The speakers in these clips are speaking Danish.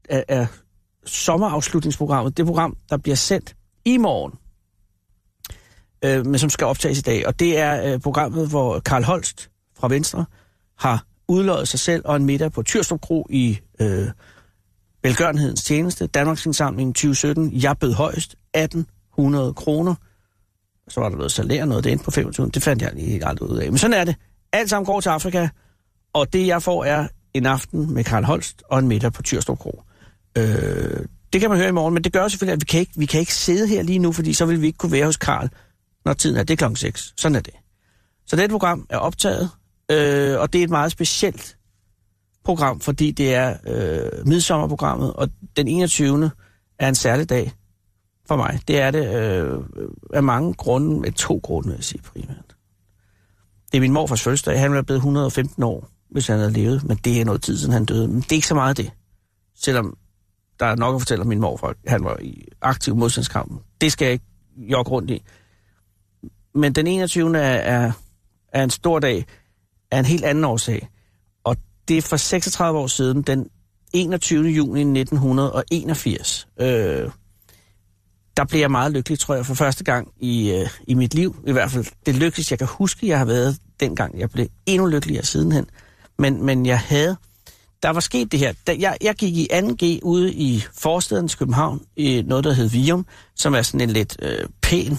af sommerafslutningsprogrammet. Det program, der bliver sendt i morgen, men som skal optages i dag. Og det er programmet, hvor Carl Holst fra Venstre har udløjet sig selv og en middag på Tyrstrup Kro i velgørenhedens tjeneste. Danmarks Indsamling 2017. Jeg bød højst 1.800 kroner. Så var der noget salær, noget det endte på 25. Det fandt jeg lige aldrig ud af. Men sådan er det. Alt sammen går til Afrika, og det jeg får er en aften med Carl Holst og en middag på Tyrstrup Kro. Det kan man høre i morgen, men det gør selvfølgelig, at vi kan ikke sidde her lige nu, fordi så vil vi ikke kunne være hos Carl, når tiden er. Det er 6:00. Sådan er det. Så det program er optaget, og det er et meget specielt program, fordi det er midsommerprogrammet, og den 21. er en særlig dag for mig. Det er det af mange grunde, med 2 grunde, vil jeg sige primært. Det er min morfars fødselsdag. Han var blevet 115 år, hvis han havde levet, men det er noget tid siden han døde. Men det er ikke så meget det. Selvom der er nok at fortælle om min morfar. Han var i aktiv modstandskamp. Det skal jeg ikke jogge rundt i. Men den 21. er en stor dag af en helt anden årsag. Og det er for 36 år siden, den 21. juni 1981. Der blev jeg meget lykkelig, tror jeg, for første gang i mit liv. I hvert fald det lykkeligste, jeg kan huske, jeg har været dengang. Jeg blev endnu lykkeligere sidenhen. Men jeg havde... Der var sket det her. Jeg gik i 2G ude i forstaden til København, i noget, der hed Vium, som er sådan en lidt pæn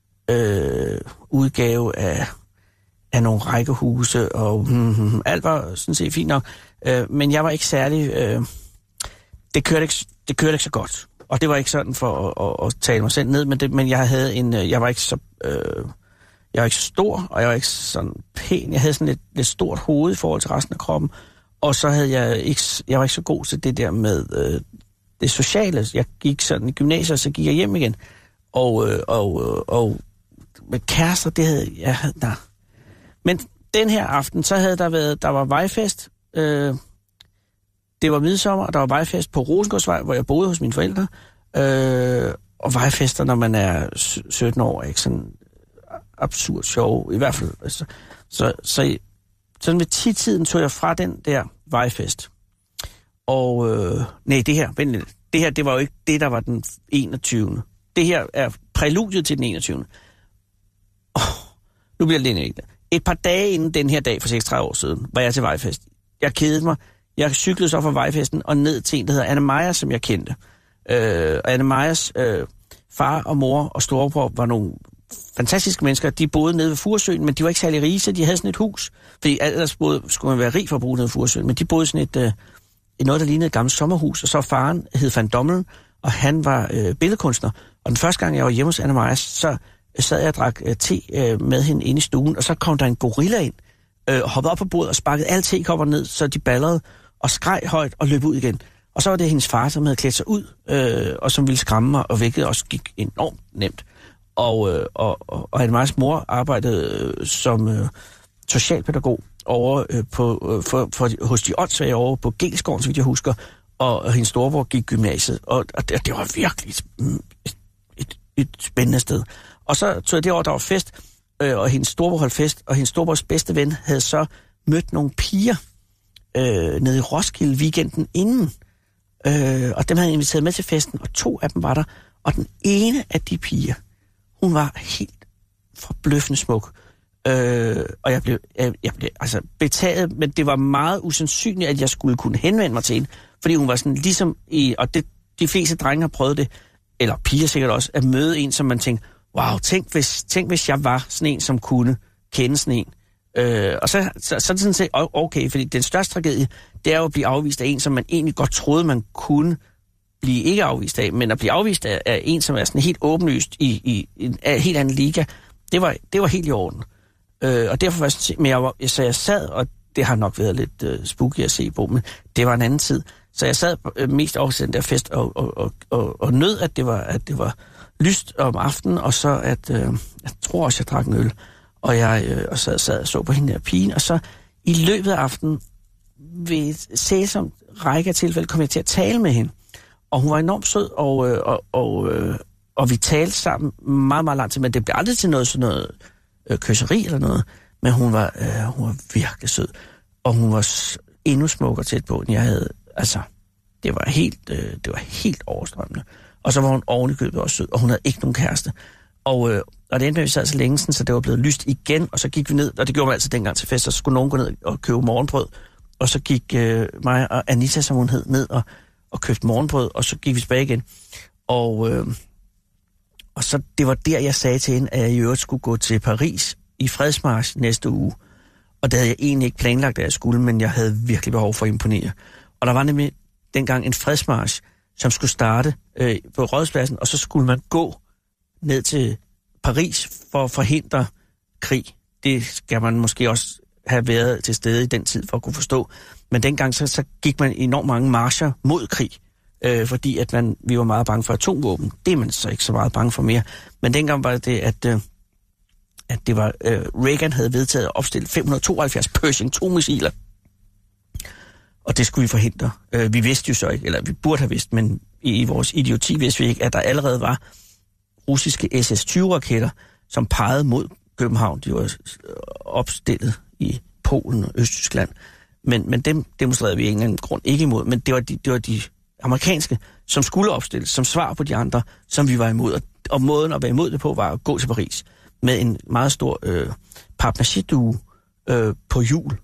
udgave af nogle rækkehuse, og alt var sådan set fint nok. Men jeg var ikke særlig... Det kørte ikke så godt. Og det var ikke sådan for at tale mig selv ned, men jeg havde jeg var ikke så stor, og jeg var ikke sådan pæn. Jeg havde sådan lidt stort hoved i forhold til resten af kroppen. Og så havde jeg var ikke så god til det der med det sociale. Jeg gik sådan i gymnasiet, og så gik jeg hjem igen. Og med kærester, det havde jeg... Nej. Men den her aften, så havde der var vejfest. Det var midsommer, og der var vejfest på Rosengårdsvej, hvor jeg boede hos mine forældre. Og vejfester, når man er 17 år, er ikke sådan absurd sjov. I hvert fald. Så sådan ved 10-tiden tog jeg fra den der vejfest. Og det her, det var jo ikke det, der var den 21. Det her er præludiet til den 21. Nu bliver det lidt. Et par dage inden den her dag for 36 år siden, var jeg til vejfest. Jeg kedede mig. Jeg cyklede så fra vejfesten og ned til en, der hedder Anne Meyer, som jeg kendte. Anne Meyers far og mor og storebror var nogle fantastiske mennesker. De boede nede ved Furesøen, men de var ikke særlig rige, så de havde sådan et hus. Fordi ellers skulle man være rig for at bo nede ved Furesøen. Men de boede sådan noget, der lignede et gammelt sommerhus. Og så faren hed Van Dommelen, og han var billedkunstner. Og den første gang, jeg var hjemme hos Anne Meyers, så sad jeg og drak te med hende inde i stuen. Og så kom der en gorilla ind, hoppede op på bordet og sparkede alle tekopperne ned, så de ballede og skreg højt og løb ud igen. Og så var det hendes far, som havde klædt sig ud, og som ville skræmme mig, og hvilket også gik enormt nemt. Og Anne Meyers mor arbejdede som socialpædagog over hos de åndssvage over på Gelsgården, så vidt jeg husker, og hendes storebror gik gymnasiet, og det var virkelig et spændende sted. Og så tog jeg det år, der var fest, og hendes storebror holdt fest, og hendes storebrors bedste ven havde så mødt nogle piger nede i Roskilde weekenden inden, og dem havde jeg inviteret med til festen, og 2 af dem var der, og den ene af de piger, hun var helt forbløffende smuk. Og jeg blev altså betaget, men det var meget usandsynligt, at jeg skulle kunne henvende mig til hende, fordi hun var sådan ligesom og de fleste drenge har prøvet det, eller piger sikkert også, at møde en, som man tænkte, wow, tænk hvis jeg var sådan en, som kunne kende sådan en. Og så er det sådan set okay, fordi den største tragedie, det er jo at blive afvist af en, som man egentlig godt troede, man kunne blive ikke afvist af, men at blive afvist af en, som er sådan helt åbenlyst i en helt anden liga, det var helt i orden. Og derfor var jeg sådan, men jeg sad, og det har nok været lidt spooky at se på, men det var en anden tid. Så jeg sad mest over til den der fest og nød, at det var lyst om aftenen, og så at jeg tror også, jeg drak en øl, og jeg sad og så på hende der pigen, og så i løbet af aftenen ved et sælsomt række af tilfælde kom jeg til at tale med hende. Og hun var enormt sød, og vi talte sammen meget, meget lang tid, men det blev aldrig til sådan noget kysseri eller noget, men hun var virkelig sød, og hun var endnu smukkere tæt på, end jeg havde, altså, Det var helt overstrømmende. Og så var hun ovenikøbet også sød, og hun havde ikke nogen kæreste. Og det endte med, at vi sad så længe, så det var blevet lyst igen, og så gik vi ned, og det gjorde man altid dengang til fest, og så skulle nogen gå ned og købe morgenbrød. Og så gik mig og Anita, som hun hed, ned og købte morgenbrød, og så gik vi tilbage igen. Og så det var der, jeg sagde til hende, at jeg i øvrigt skulle gå til Paris i fredsmarch næste uge. Og det havde jeg egentlig ikke planlagt, at jeg skulle, men jeg havde virkelig behov for at imponere. Og der var nemlig dengang en fredsmarch, som skulle starte på Rådhuspladsen, og så skulle man gå ned til Paris for at forhindre krig. Det skal man måske også have været til stede i den tid for at kunne forstå. Men dengang så gik man enormt mange marcher mod krig, fordi at vi var meget bange for atomvåben. Det er man så ikke så meget bange for mere. Men dengang var det, at det var Reagan havde vedtaget at opstille 572 Pershing 2-missiler. Og det skulle vi forhindre. Vi vidste jo så ikke, eller vi burde have vidst, men i vores idioti vidste vi ikke, at der allerede var russiske SS-20-raketter, som pegede mod København. De var opstillet i Polen og Østtyskland. Men dem demonstrerede vi af en eller anden grund ikke imod. Men det var de amerikanske, som skulle opstilles, som svar på de andre, som vi var imod. Og måden at være imod det på, var at gå til Paris med en meget stor papmaché-due på hjul.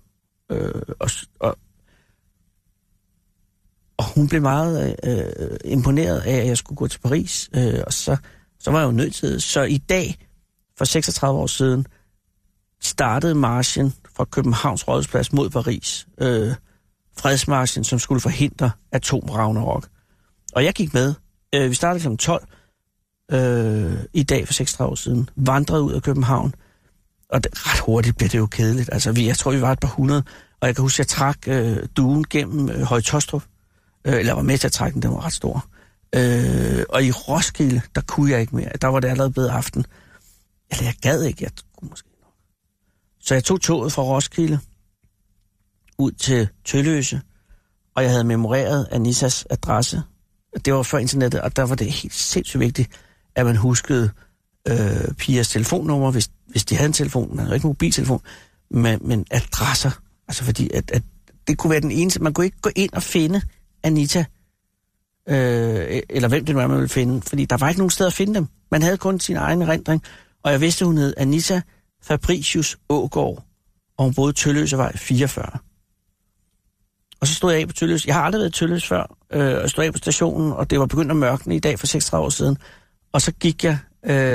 Og hun blev meget imponeret af, at jeg skulle gå til Paris. Og så var jeg jo nødt til det. Så i dag, for 36 år siden, startede marchen fra Københavns Rådhusplads mod Paris. Fredsmarchen, som skulle forhindre atomragnarok. Og jeg gik med. Vi startede kl. 12 i dag for 36 år siden. Vandrede ud af København. Og ret hurtigt blev det jo kedeligt. Altså, jeg tror, vi var et par hundrede. Og jeg kan huske, at jeg trak duen gennem Høje Taastrup. Eller var med til at trække den, den var ret stor. Og i Roskilde, der kunne jeg ikke mere. Der var det allerede blevet aften. Eller jeg gad ikke, jeg kunne måske nok. Så jeg tog toget fra Roskilde ud til Tølløse, og jeg havde memoreret Anitas adresse. Det var før internettet, og der var det helt sindssygt vigtigt, at man huskede pigers telefonnummer, hvis de havde en telefon. Man havde ikke en mobiltelefon, men adresser. Altså fordi, at det kunne være den eneste. Man kunne ikke gå ind og finde Anita, eller hvem det nu er, man ville finde, fordi der var ikke nogen sted at finde dem. Man havde kun sin egen erindring, og jeg vidste, hun hed Anita Fabricius Ågaard, og hun boede i Tølløsevej 44. Og så stod jeg af på Tølløse. Jeg har aldrig været i Tølløse før, og jeg stod af på stationen, og det var begyndt at mørkne i dag for 36 år siden. Og så gik jeg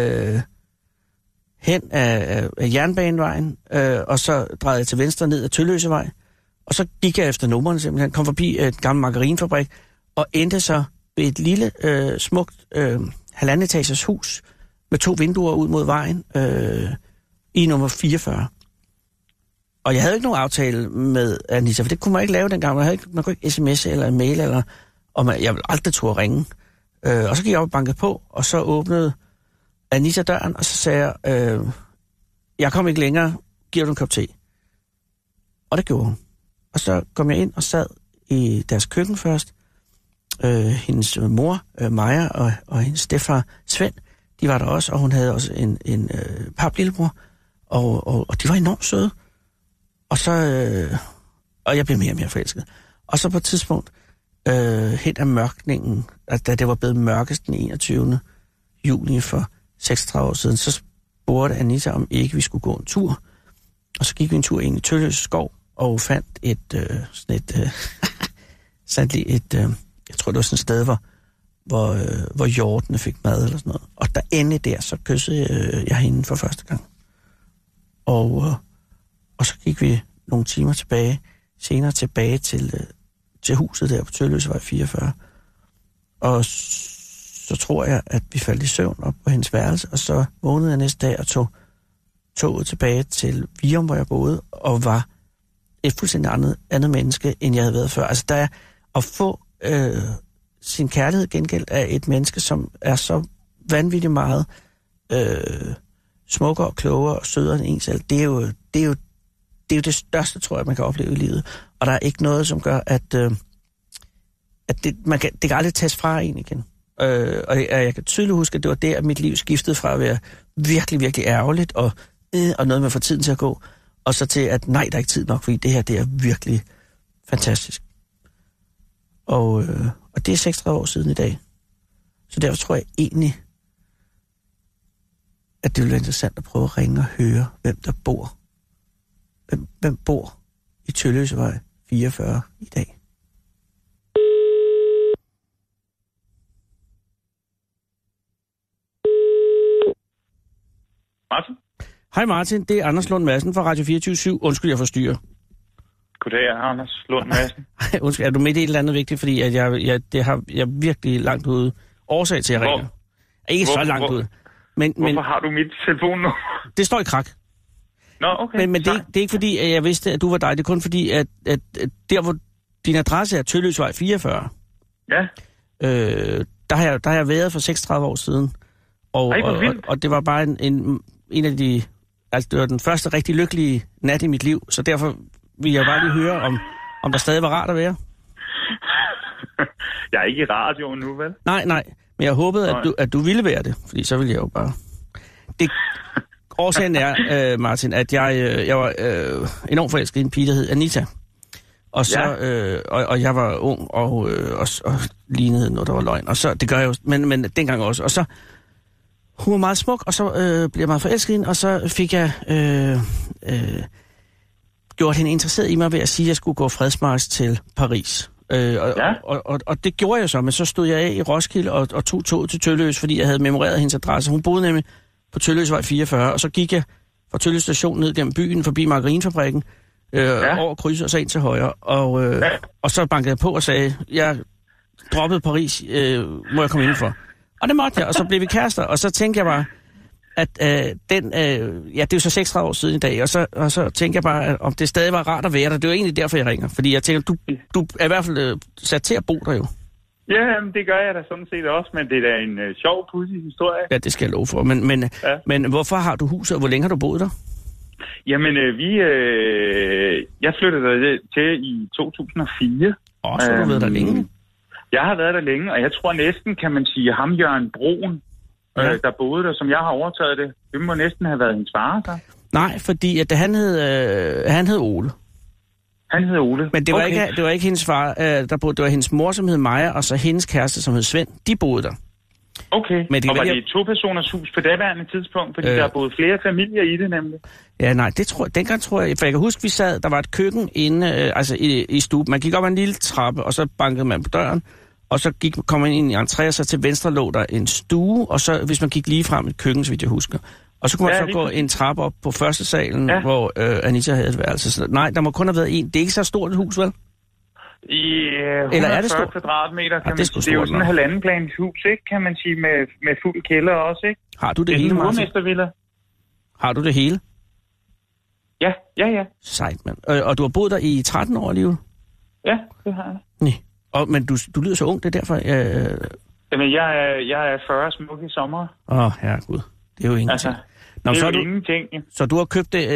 hen af Jernbanevejen, og så drejede jeg til venstre ned ad Tølløsevej, og så gik jeg efter numrene simpelthen, kom forbi et gammelt margarinefabrik, og endte så ved et lille, smukt, halvandenetagers hus, med 2 vinduer ud mod vejen, i nummer 44. Og jeg havde ikke nogen aftale med Anita, for det kunne man ikke lave dengang. Man kunne ikke sms eller mail, jeg ville aldrig turde ringe. Og så gik jeg op og bankede på, og så åbnede Anita døren, og så sagde jeg, jeg kom ikke længere, giver du en kop te? Og det gjorde hun. Og så kom jeg ind og sad i deres køkken først. Hendes mor, Maja, og hendes stedfar, Svend, de var der også, og hun havde også en paplillebror, og de var enormt søde. Og så, og jeg blev mere og mere forelsket. Og så på et tidspunkt, hen af mørkningen, da det var blevet mørkest den 21. juli for 36 år siden, så spurgte Anita, om ikke vi skulle gå en tur. Og så gik vi en tur ind i Tølløse skov, og fandt jeg tror det var sådan et sted, hvor hjortene fik mad eller sådan noget. Og der endelig der, så kyssede jeg hende for første gang. Og så gik vi nogle timer senere tilbage til huset der på Tølløsevej 44. Og så tror jeg, at vi faldt i søvn op på hendes værelse, og så vågnede jeg næste dag og tog toget tilbage til Virum, hvor jeg boede, og var et fuldstændig andet menneske, end jeg havde været før. Altså, der er at få sin kærlighed gengældt af et menneske, som er så vanvittigt meget smukkere og klogere og sødere end en selv. Det er jo det største, tror jeg, man kan opleve i livet. Og der er ikke noget, som gør, at det kan aldrig tages fra en igen. Og jeg kan tydeligt huske, at det var der, at mit liv skiftede fra at være virkelig, virkelig ærgerligt og noget med at få tiden til at gå, og så til, at nej, der er ikke tid nok, fordi det her, det er virkelig fantastisk. Og det er 36 år siden i dag. Så derfor tror jeg egentlig, at det vil være interessant at prøve at ringe og høre, hvem der bor. Hvem bor i Tølløsevej 44 i dag? Martin? Hej Martin, det er Anders Lund Madsen fra Radio 24/7. Undskyld, jeg forstyrrer. Goddag, Anders Lund Madsen. Undskyld, er du midt i et eller andet vigtigt? Fordi at jeg er virkelig langt ude. Årsag til, at jeg ringer. Ikke så langt ude. Hvorfor har du mit telefon nu? Det står i krak. Nå, okay. Men det er ikke fordi, at jeg vidste, at du var dig. Det er kun fordi, at der, hvor din adresse er Tølløsevej 44. Ja. Der har jeg været for 36 år siden. Og det var bare en af de... Altså, det var den første rigtig lykkelige nat i mit liv. Så derfor vil jeg bare lige høre, om der stadig var rart at være. Jeg er ikke i radioen nu, vel? Nej. Men jeg håbede, at du ville være det. Fordi så ville jeg jo bare... Årsagen er, Martin, at jeg var enormt forelsket i en pige, der hed Anita. Og så, og jeg var ung og lignede noget, der var løgn. Og så, det gør jeg jo, men dengang også. Og så, hun var meget smuk, og så blev jeg meget forelsket i hende, og så fik jeg gjort hende interesseret i mig ved at sige, at jeg skulle gå fredsmarch til Paris. Og det gjorde jeg så, men så stod jeg af i Roskilde og tog toget til Tølløs, fordi jeg havde memoreret hendes adresse. Hun boede nemlig på Tølløsevej 44, og så gik jeg fra Tølløs station ned gennem byen, forbi margarinefabrikken, over krydset og så ind til højre. Og så bankede jeg på og sagde, jeg droppede Paris, må jeg komme indenfor? Og det måtte jeg, og så blev vi kærester, og så tænkte jeg bare, at det er jo så 36 år siden i dag, og så tænkte jeg bare, om det stadig var rart at være der. Det var egentlig derfor, jeg ringer, fordi jeg tænker, du er i hvert fald sat til at bo der jo. Ja, det gør jeg da sådan set også, men det er da en sjov, pudsig historie. Ja, det skal jeg love for. Men hvorfor har du huset, og hvor længe har du boet der? Jamen, jeg flyttede der til i 2004. Så har du været der længe? Jeg har været der længe, og jeg tror næsten, kan man sige, ham Jørgen Broen, der boede der, som jeg har overtaget det. Det må næsten have været hendes far, så. Nej, fordi at han hed Ole. Han hed Ole. Men det var ikke hendes far, der boede. Det var hendes mor, som hed Maja, og så hendes kæreste, som hed Svend. De boede der. Okay. Men og var det et 2-personers hus på daværende tidspunkt? Fordi der er boet flere familier i det, nemlig. Ja, nej, dengang tror jeg... For jeg kan huske, vi sad... Der var et køkken inde i stuen. Man gik op ad en lille trappe, og så bankede man på døren. Og så kom man ind i entré, og så til venstre lå der en stue. Og så, hvis man gik lige frem et køkken, så vidt jeg husker. Og så kunne man så gå en trappe op på første salen, hvor Anita havde et værelse. Så, nej, der må kun have været en. Det er ikke så stort et hus, vel? Eller er det stort? Kvadratmeter, kan man sige. Det er jo sådan en halvandenplans hus, ikke? Kan man sige, med fuld kælder også, ikke? Har du det hele, Martin? Har du det hele? Ja. Sejt, mand. Og du har boet der i 13 år alligevel? Ja, det har jeg. Nej. Men du lyder så ung, det er derfor... Jamen, jeg er 40 smukke i sommer. Herregud. Det er jo ingenting. Altså, det er jo ingenting. Så du har købt det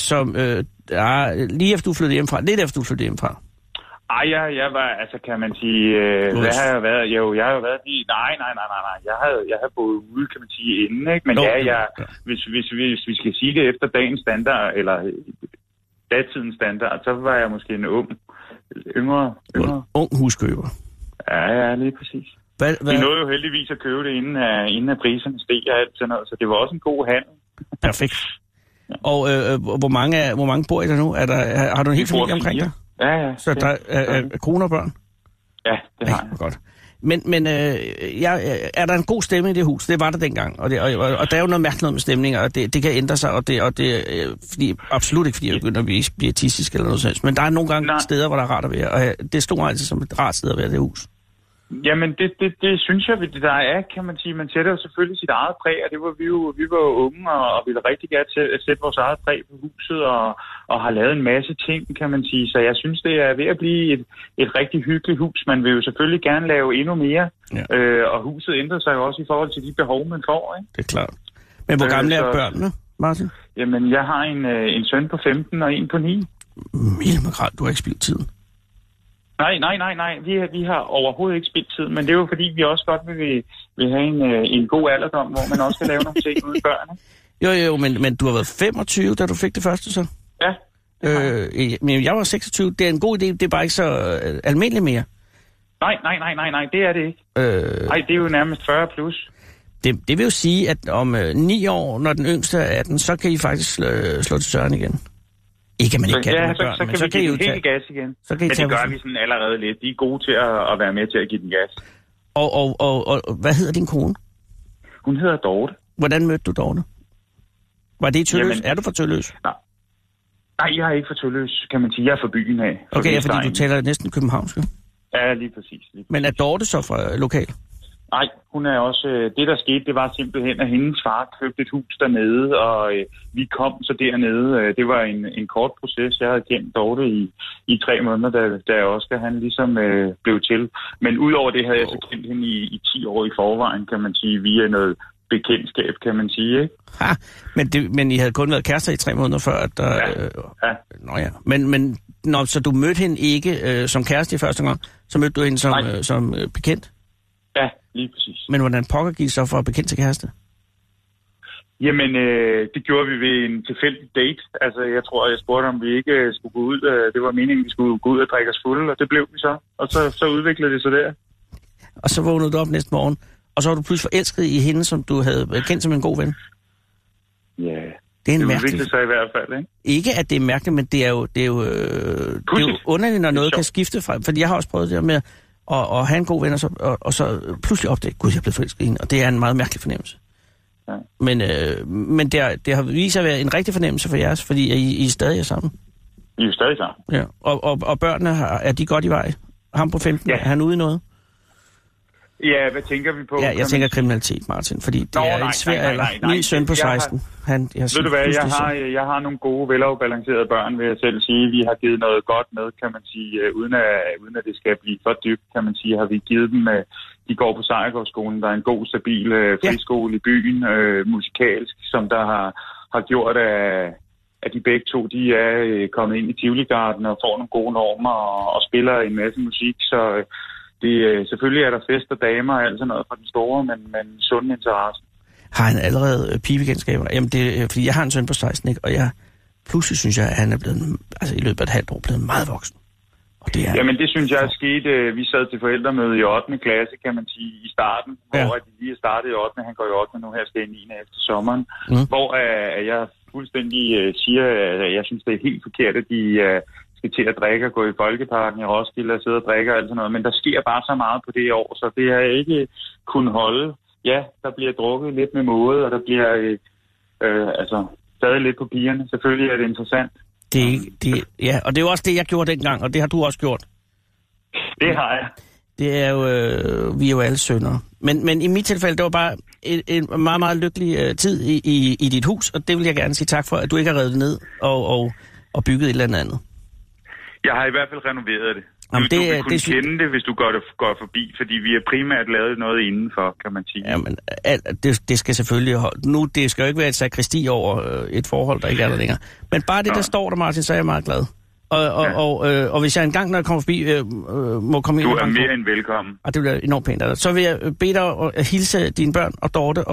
lige efter du flyttede hjemmefra? Lidt efter du flyttede hjemmefra? Jeg var, altså kan man sige, hvad har jeg været? Jo, jeg har jo været i... Nej. Jeg har boet ude, kan man sige, inden, ikke? Men hvis vi skal sige det efter dagens standard, eller datidens standard, så var jeg måske en yngre. Ung huskøber. Ja, lige præcis. Vi nåede jo heldigvis at købe det, inden at priserne steg og alt sådan noget, så det var også en god handel. Perfekt. Og hvor mange bor I der nu? Har du en hel familie omkring dig? Ja. Så der er kone og børn? Ja, det har jeg. Godt. Men er der en god stemning i det hus? Det var der dengang. Og der er jo noget mærkeligt med stemning, og det kan ændre sig, og det fordi, absolut ikke, fordi jeg begynder at blive pietistisk eller noget sådan. Men der er nogle gange steder, hvor der er rart at være, og det stod altid som et rart sted at være, det hus. Jamen, det synes jeg, der er, kan man sige. Man sætter jo selvfølgelig sit eget præg, og det var vi var jo unge, og ville rigtig gerne sætte vores eget præg på huset, og har lavet en masse ting, kan man sige. Så jeg synes, det er ved at blive et rigtig hyggeligt hus. Man vil jo selvfølgelig gerne lave endnu mere, og huset ændrer sig jo også i forhold til de behov, man får, ikke? Det er klart. Men hvor gamle er børnene, Martin? Jamen, jeg har en søn på 15 og en på 9. Mildemakral, du har ikke spildt tiden. Nej. Vi har overhovedet ikke spildt tid, men det er jo fordi, vi også godt vil have en god alderdom, hvor man også kan lave nogle ting ude i børnene. Jo, men du har været 25, da du fik det første, så? Ja. Men jeg var 26. Det er en god idé, det er bare ikke så almindeligt mere. Nej, det er det ikke. Nej, det er jo nærmest 40 plus. Det vil jo sige, at om 9 år, når den yngste er 18, så kan I faktisk slå til søren igen. Ikke at man ikke kan det med børn, så kan vi give den helt gas igen. Men det gør vi sådan allerede lidt. De er gode til at være med til at give den gas. Og hvad hedder din kone? Hun hedder Dorte. Hvordan mødte du Dorte? Var det i Tølløs? Er du fra Tølløs? Nej, jeg er ikke fra Tølløs, kan man sige. Jeg er fra byen af. Okay, fordi du taler næsten københavnsk. Ja, lige præcis. Men er Dorte så fra lokal? Nej, hun er også... Det, der skete, det var simpelthen, at hendes far købte et hus dernede, og vi kom så dernede. Det var en kort proces. Jeg havde kendt Dorte i 3 måneder, da Oscar han ligesom blev til. Men udover det havde jeg så kendt hende i 10 år i forvejen, kan man sige, via noget bekendtskab, kan man sige, ikke? Ha, men I havde kun været kærester i 3 måneder før, at der... Ja. Nå ja, men så du mødte hende ikke som kæreste i første gang, så mødte du hende som bekendt? Ja, lige præcis. Men hvordan pokker gik så for bekendt til kæreste? Jamen, det gjorde vi ved en tilfældig date. Altså, jeg tror, jeg spurgte, om vi ikke skulle gå ud. Det var meningen, vi skulle gå ud og drikke os fulde, og det blev vi så. Og så udviklede det sig der. Og så vågnede du op næste morgen, og så var du pludselig forelsket i hende, som du havde kendt som en god ven? Ja, det udviklede sig i hvert fald, ikke? Ikke, at det er mærkeligt, men det er jo underligt, når noget kan skifte fra. Fordi jeg har også prøvet det med at have en god ven, og så pludselig opdage, gud, jeg er blevet forelsket i hende, og det er en meget mærkelig fornemmelse. Ja. Men det har vist sig at være en rigtig fornemmelse for jeres, fordi I stadig er sammen. I er stadig sammen. Ja. Og børnene, er de godt i vej? Ham på 15, ja. Er han ude i noget? Ja, hvad tænker vi på? Ja, jeg tænker kriminalitet, Martin, fordi det er en svær alder. Min søn på 16. Ved du hvad, jeg har nogle gode, velafbalancerede børn, vil jeg selv sige. Vi har givet noget godt med, kan man sige, uden at det skal blive for dybt, kan man sige, har vi givet dem, de går på Sejrgårdsskolen, der er en god, stabil friskole i byen, musikalsk, som der har gjort, at de begge to, de er kommet ind i Tivoli-garden og får nogle gode normer og spiller en masse musik, så... selvfølgelig er der fest og damer og alt sådan noget fra den store, men sund interesse. Har han allerede pibekendskaber? Jamen, fordi jeg har en søn på 16, ikke? Og pludselig synes jeg, at han er blevet, altså i løbet af et halvt år, blevet meget voksen. Og det er... Jamen, det synes jeg er sket. Vi sad til forældremøde i 8. klasse, kan man sige, i starten, hvor de lige er startet i 8. Han går i 8. nu her, skal i 9. efter sommeren. Hvor jeg fuldstændig siger, at jeg synes, det er helt forkert, at de... skal til at drikke og gå i Folkeparken i Roskilde og sidde og drikke og alt sådan noget. Men der sker bare så meget på det år, så det har ikke kunnet holde. Ja, der bliver drukket lidt med måde, og der bliver stadig lidt på pigerne. Selvfølgelig er det interessant. Ja, og det er jo også det, jeg gjorde dengang, og det har du også gjort. Det har jeg. Det er jo, vi er jo alle sønner. Men i mit tilfælde, det var bare en meget, meget lykkelig tid i dit hus, og det vil jeg gerne sige tak for, at du ikke har revet det ned og bygget et eller andet. Jeg har i hvert fald renoveret det. Jamen, du vil kunne kende det, hvis du går forbi, fordi vi har primært lavet noget indenfor, kan man sige. Jamen, det skal selvfølgelig... det skal jo ikke være et sakristi over et forhold, der ikke er der længere. Men bare det, der står der, Martin, så er jeg meget glad. Og hvis jeg engang, når jeg kommer forbi, må komme ind... Du er mere end velkommen. Og det bliver enormt pænt. Altså. Så vil jeg bede dig at hilse dine børn og Dorte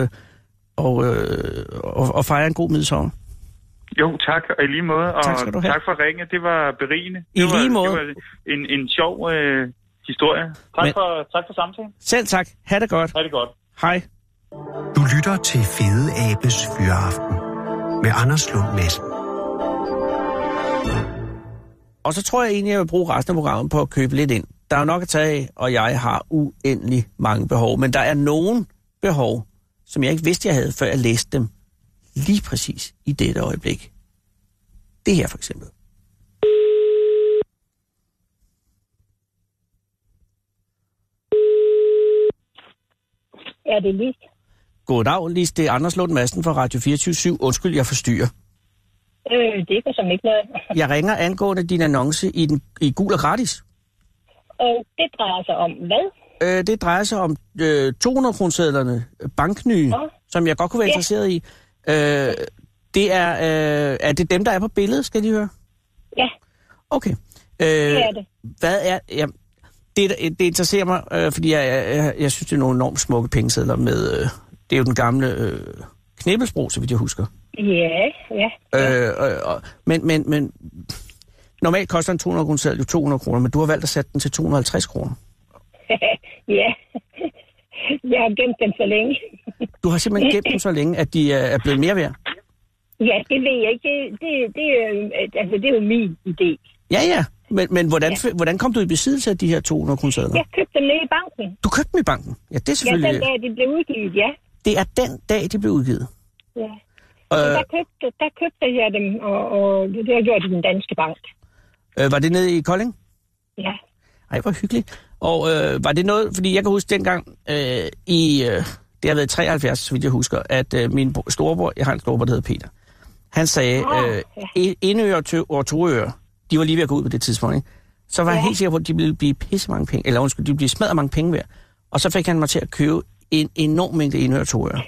og fejre en god midsommer. Jo, tak. Og i lige måde. Og tak for ringet. Det var berigende. I lige måde. Det var en sjov historie. Tak for samtalen. Selv tak. Ha' det godt. Ha' det godt. Hej. Du lytter til Fede Abes Fyraften med Anders Lund Madsen. Og så tror jeg egentlig, jeg vil bruge resten af programmet på at købe lidt ind. Der er jo nok at tage af, og jeg har uendelig mange behov. Men der er nogle behov, som jeg ikke vidste, jeg havde, før jeg læste dem. Lige præcis i dette øjeblik. Det her for eksempel. Ja, det er Lis. Goddag, Lis. Det er Anders Lund Madsen fra Radio 24/7. Undskyld, jeg forstyrrer. Det er som ikke noget. Jeg ringer angående din annonce i Gul og Gratis. Og det drejer sig om hvad? Det drejer sig om 200-kronesedlerne, banknye, som jeg godt kunne være interesseret i. Det er det dem, der er på billedet, skal de høre? Ja. Okay. Det er det. Hvad er... Ja, det interesserer mig, fordi jeg synes, det er nogle enormt smukke pengesedler med... det er jo den gamle Knebelsbro, så vidt jeg husker. Ja. Men normalt koster en 200-kroneseddel jo 200 kroner, men du har valgt at sætte den til 250 kroner. Ja. Jeg har gemt dem så længe. Du har simpelthen gemt dem så længe, at de er blevet mere værd? Ja, det ved jeg ikke. Det er jo min idé. Ja. Men hvordan kom du i besiddelse af de her 200 kronesedler? Jeg købte dem nede i banken. Du købte dem i banken? Ja, det er selvfølgelig... Ja, den dag, de blev udgivet, ja. Det er den dag, de blev udgivet? Ja. Der købte jeg dem, og det har jeg gjort i den danske bank. Var det nede i Kolding? Ja. Ej, hvor hyggeligt. Og var det noget, fordi jeg kan huske dengang det har været 73, så vidt jeg husker, at min storebror, jeg har en storebror, der hedder Peter, han sagde, Indøre og Torøer, de var lige ved at gå ud på det tidspunkt, ikke? Så var jeg helt sikker på, at de ville blive pisse mange penge, eller undskyld, de ville blive smadret mange penge værd. Og så fik han mig til at købe en enorm mængde Indøre og Torøer.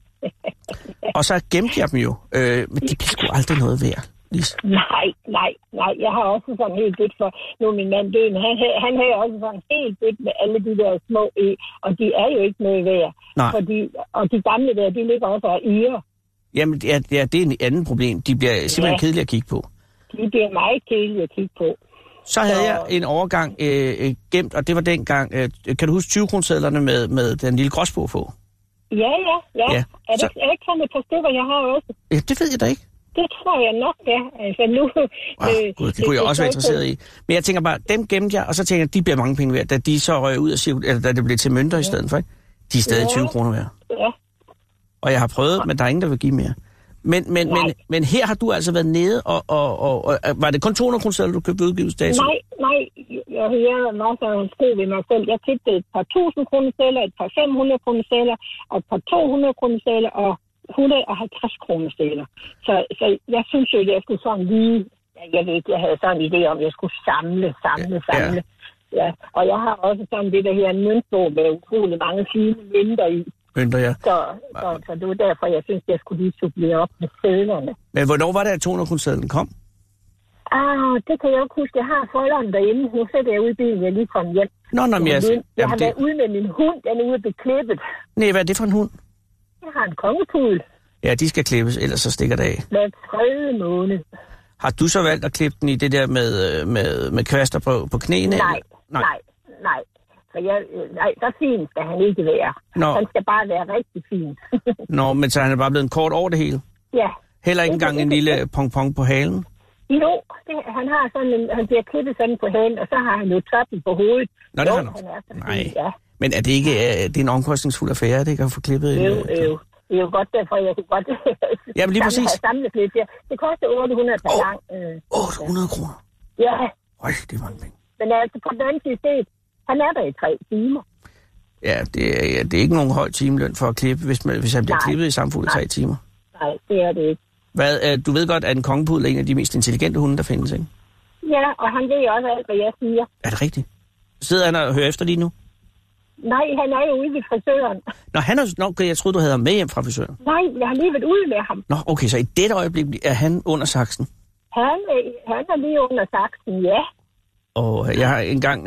Og så gemte jeg dem jo, men de blev sgu aldrig noget værd. Nej. Jeg har også sådan helt dødt for, nu min mand død, men han har også sådan helt dødt med alle de der små og de er jo ikke noget værd. Og de gamle der, de ligger også og yrer. Jamen, det er en anden problem. De bliver simpelthen kedelige at kigge på. De bliver meget kedelige at kigge på. Så havde jeg en overgang gemt, og det var dengang, kan du huske 20-kronesedlerne med den lille gråsbog på? Ja. Er det ikke sådan et par stykker, jeg har også? Ja, det ved jeg da ikke. Det tror jeg nok, ja. Altså nu... Gud, det kunne jeg også være interesseret i. Men jeg tænker bare, dem gemte jeg, og så tænker jeg, de bliver mange penge værd, da de så røg ud af eller da det blev til mønter i stedet for, ikke? De er stadig 20 kroner værd. Ja. Og jeg har prøvet, men der er ingen, der vil give mere. Men her har du altså været nede, og var det kun 200 kroner, du købte udgivelsesdato? Nej. Jeg hører masser af sko ved mig selv. Jeg købte et par 1000 kroner sedler, et par 500 kroner sedler, og et par 200 kroner sedler, og 150 kroner sedler. Så jeg synes jo, at jeg skulle sådan lige... Jeg ved ikke, jeg havde sådan en idé om, at jeg skulle samle. Ja. Og jeg har også sådan det, der her en møntbog med utrolig mange fine mønter i. Ja. Så det var derfor, jeg synes, jeg skulle lige supplere op med sedlerne. Men hvornår var det, at 200 kroner sedlen kom? Det kan jeg jo ikke huske. Jeg har folderen derinde. Nu sætter jeg ud i bilen, jeg lige kom hjem. Jeg har været ude med min hund, den er ude beklippet. Nej, hvad er det for en hund? Jeg har en kongepudel. Ja, de skal klippes, ellers så stikker det af. Hver 3. måned. Har du så valgt at klippe den i det der med kvaster på knæene? Nej. Så fin skal han ikke være. Han skal bare være rigtig fin. Men så han er bare blevet en kort over det hele? Ja. Heller ikke engang en lille pong-pong på halen? Jo, han har sådan han bliver klippet sådan på halen, og så har han jo toppen på hovedet. Nå, det har han også. Nej. Ja. Men er det ikke det er en omkostningsfuld affære, det ikke at få klippet? Jo. Det er jo godt derfor, jeg kunne godt jamen, lige præcis. Samlet lidt. Det koster 800 per gang. 800 kroner? Ja. Øj, det er mange penge. Men altså på den anden side set, han er der i 3 timer. Ja, det er ikke nogen høj timeløn for at klippe, hvis han bliver klippet i samfundet 3 timer. Nej, det er det ikke. Du ved godt, at en kongepudel er en af de mest intelligente hunde, der findes, ikke? Ja, og han ved også alt, hvad jeg siger. Er det rigtigt? Sidder han og hører efter lige nu? Nej, han er jo ude ved frisøren. Okay, jeg troede, du havde ham med hjem fra frisøren. Nej, jeg har lige været ude med ham. Nå, okay, så i dette øjeblik er han under saksen? Han er lige under saksen, ja. Og jeg har engang...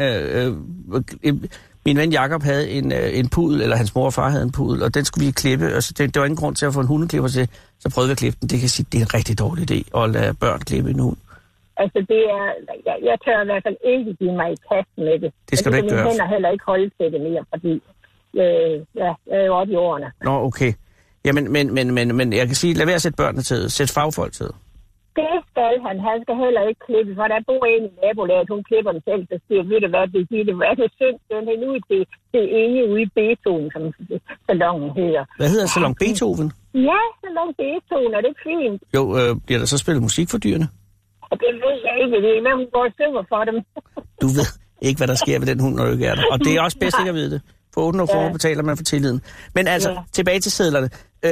min ven Jakob havde en pudel, eller hans mor og far havde en pudel, og den skulle vi klippe, og så det var ingen grund til at få en hundeklipper til, så prøvede vi at klippe den. Det kan sige, det er en rigtig dårlig idé at lade børn klippe en hund. Altså, det er... Jeg tør i hvert fald ikke give mig i kast med det. Det skal du ikke gøre. Jeg kan heller ikke holde til det mere, fordi... jeg er jo oppe i årene. Nå, okay. Jamen, men jeg kan sige, lad være at sætte børnene til. Sæt fagfolk til. Det skal han. Han skal heller ikke klippe, for der bor en i nabolaget, hun klipper den selv, så siger, ved du hvad, det er det synd, den er nu til Inge ude i Beethoven, som salongen hedder. Hvad hedder salon Beethoven? Ja, salon Beethoven, er det ikke fint? Jo, bliver der så spillet musik for dyrene? Det ved jeg ikke, det er, hvad hun går og synger for dem. Du ved ikke, hvad der sker ved den hund, når du ikke er der. Og det er også bedst ikke at vide det. For 800 kroner betaler man for tilliden. Men altså, tilbage til sedlerne.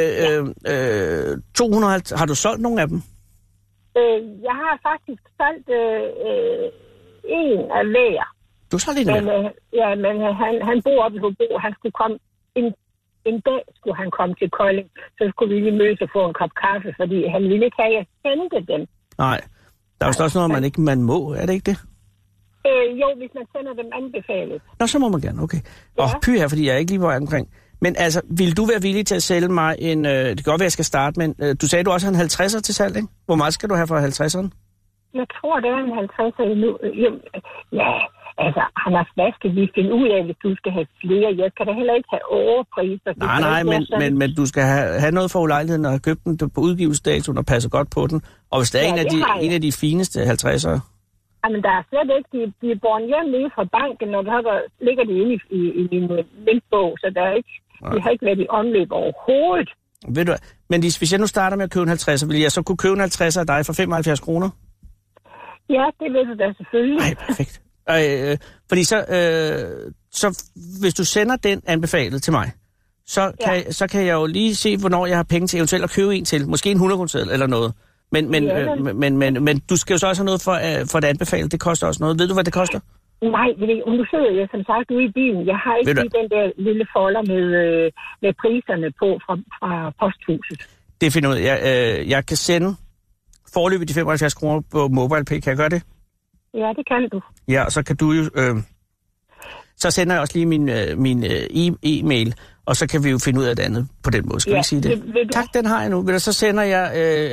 250, har du solgt nogle af dem? Jeg har faktisk solgt en af hver. Du har solgt en af hver? Ja, men han bor oppe i Hobro. Han skulle komme en dag skulle han komme til Kolding. Så skulle vi lige mødes og få en kop kaffe, fordi han ville ikke have, at jeg sendte dem. Nej, der er jo også noget, man må. Er det ikke det? Jo, hvis man sender dem anbefalet. Nå, så må man gerne, okay. Ja. Her, fordi jeg er ikke lige på omkring. Men altså, vil du være villig til at sælge mig en... det kan godt være, jeg skal starte, men du sagde, du også har en 50'er til salg, ikke? Hvor meget skal du have for 50'eren? Jeg tror, det er en 50'er nu. Ja, Altså, Anders, hvad skal vi finde ud af, hvis du skal have flere? Jeg kan da heller ikke have overpriser. Nej, men du skal have noget for ulejligheden og have købt den på udgivelsesdatoen og passe godt på den. Og hvis der er en af de fineste 50'ere... Jamen, der er slet ikke. De er borgen hjem lige fra banken, og der ligger de inde i min linkbog, så der er ikke, de har ikke været i omløb overhovedet. Ved du, men hvis jeg nu starter med at købe en 50'er, vil jeg så kunne købe en 50'er af dig for 75 kroner? Ja, det ved du da selvfølgelig. Nej, perfekt. Fordi så hvis du sender den anbefalet til mig, så kan jeg jo lige se, hvornår jeg har penge til eventuelt at købe en til. Måske en 100-kroneseddel eller noget. Men du skal jo så også have noget for det anbefalet. Det koster også noget. Ved du, hvad det koster? Nej, nu sidder jeg som sagt ude i bilen. Jeg har ikke lige den der lille folder med priserne på fra posthuset. Det finder ud. Jeg kan sende foreløbig de 75 kroner på MobilePay. Kan jeg gøre det? Ja, det kan du. Ja, så kan du jo... så sender jeg også lige min e-mail, og så kan vi jo finde ud af det andet på den måde. Skal vi sige det? Tak, den har jeg nu. Så sender jeg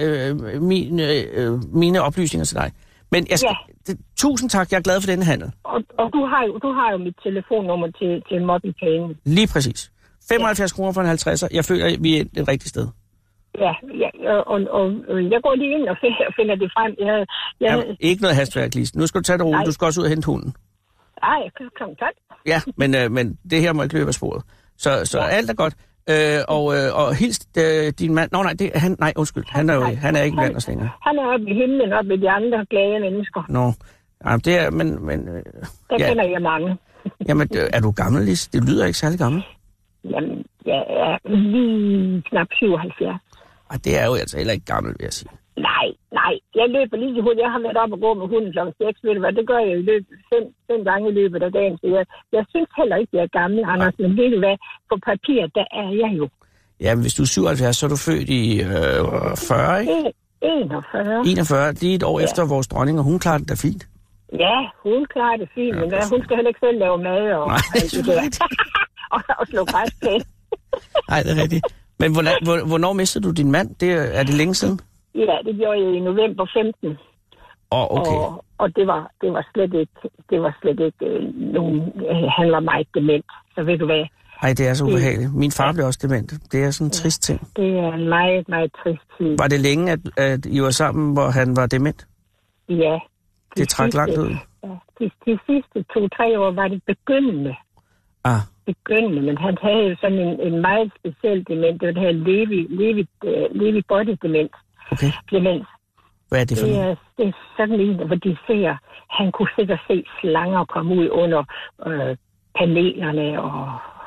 mine oplysninger til dig. Men jeg skal, tusind tak, jeg er glad for denne handel. Og du har jo mit telefonnummer til MobilePay. Lige præcis. 75 kroner for en 50'er. Jeg føler, vi er et rigtigt sted. Ja, og jeg går lige ind og finder det frem. Ikke noget hastværk, Lise. Nu skal du tage det roligt. Du skal også ud og hente hunden. Nej, jeg kan komme tak. Ja, men det her må ikke løbe af sporet. Så alt er godt. Og hilst din mand... undskyld. Han er ikke blandt os længere. Han er oppe i himlen, oppe i de andre glade mennesker. Ja, det er... Der kender jeg mange. Jamen, er du gammel, Lise? Det lyder ikke særlig gammel. Jamen, jeg er lige knap 77. Det er jo altså heller ikke gammel, vil jeg sige. Nej. Jeg løber lige hurtigt. Jeg har været op og gå med hunden kl. 6. Ved du hvad? Det gør jeg i løbet 5 gange i løbet af dagen. Så jeg synes heller ikke, jeg er gammel, Anders. Men ved du hvad? På papir, der er jeg jo. Ja, men hvis du er 77, så er du født i 40, ikke? 41. 41. Lige et år efter vores dronning, og hun klarer det da fint. Ja, hun klarer det fint. Men hun skal heller ikke selv lave mad og... Nej, det er rigtigt. og slå græs til. Nej, det er rigtigt. Men hvornår mistede du din mand? Er det længe siden? Ja, det gjorde jeg i november 15. Okay. Og det var slet ikke nogen... Han var meget dement, så ved du hvad? Ej, det er så ubehageligt. Min far blev også dement. Det er sådan en trist ting. Det er en meget, meget trist ting. Var det længe, at I var sammen, hvor han var dement? Ja. Det trak langt ud? Ja, de sidste 2-3 år var det begyndende. Begyndende, men han havde jo sådan en meget speciel dement. Det var det her Lewy body demens. Okay. Demens. Hvad er det for noget? Det er sådan en, hvor de ser, han kunne sikkert se slanger komme ud under panelerne og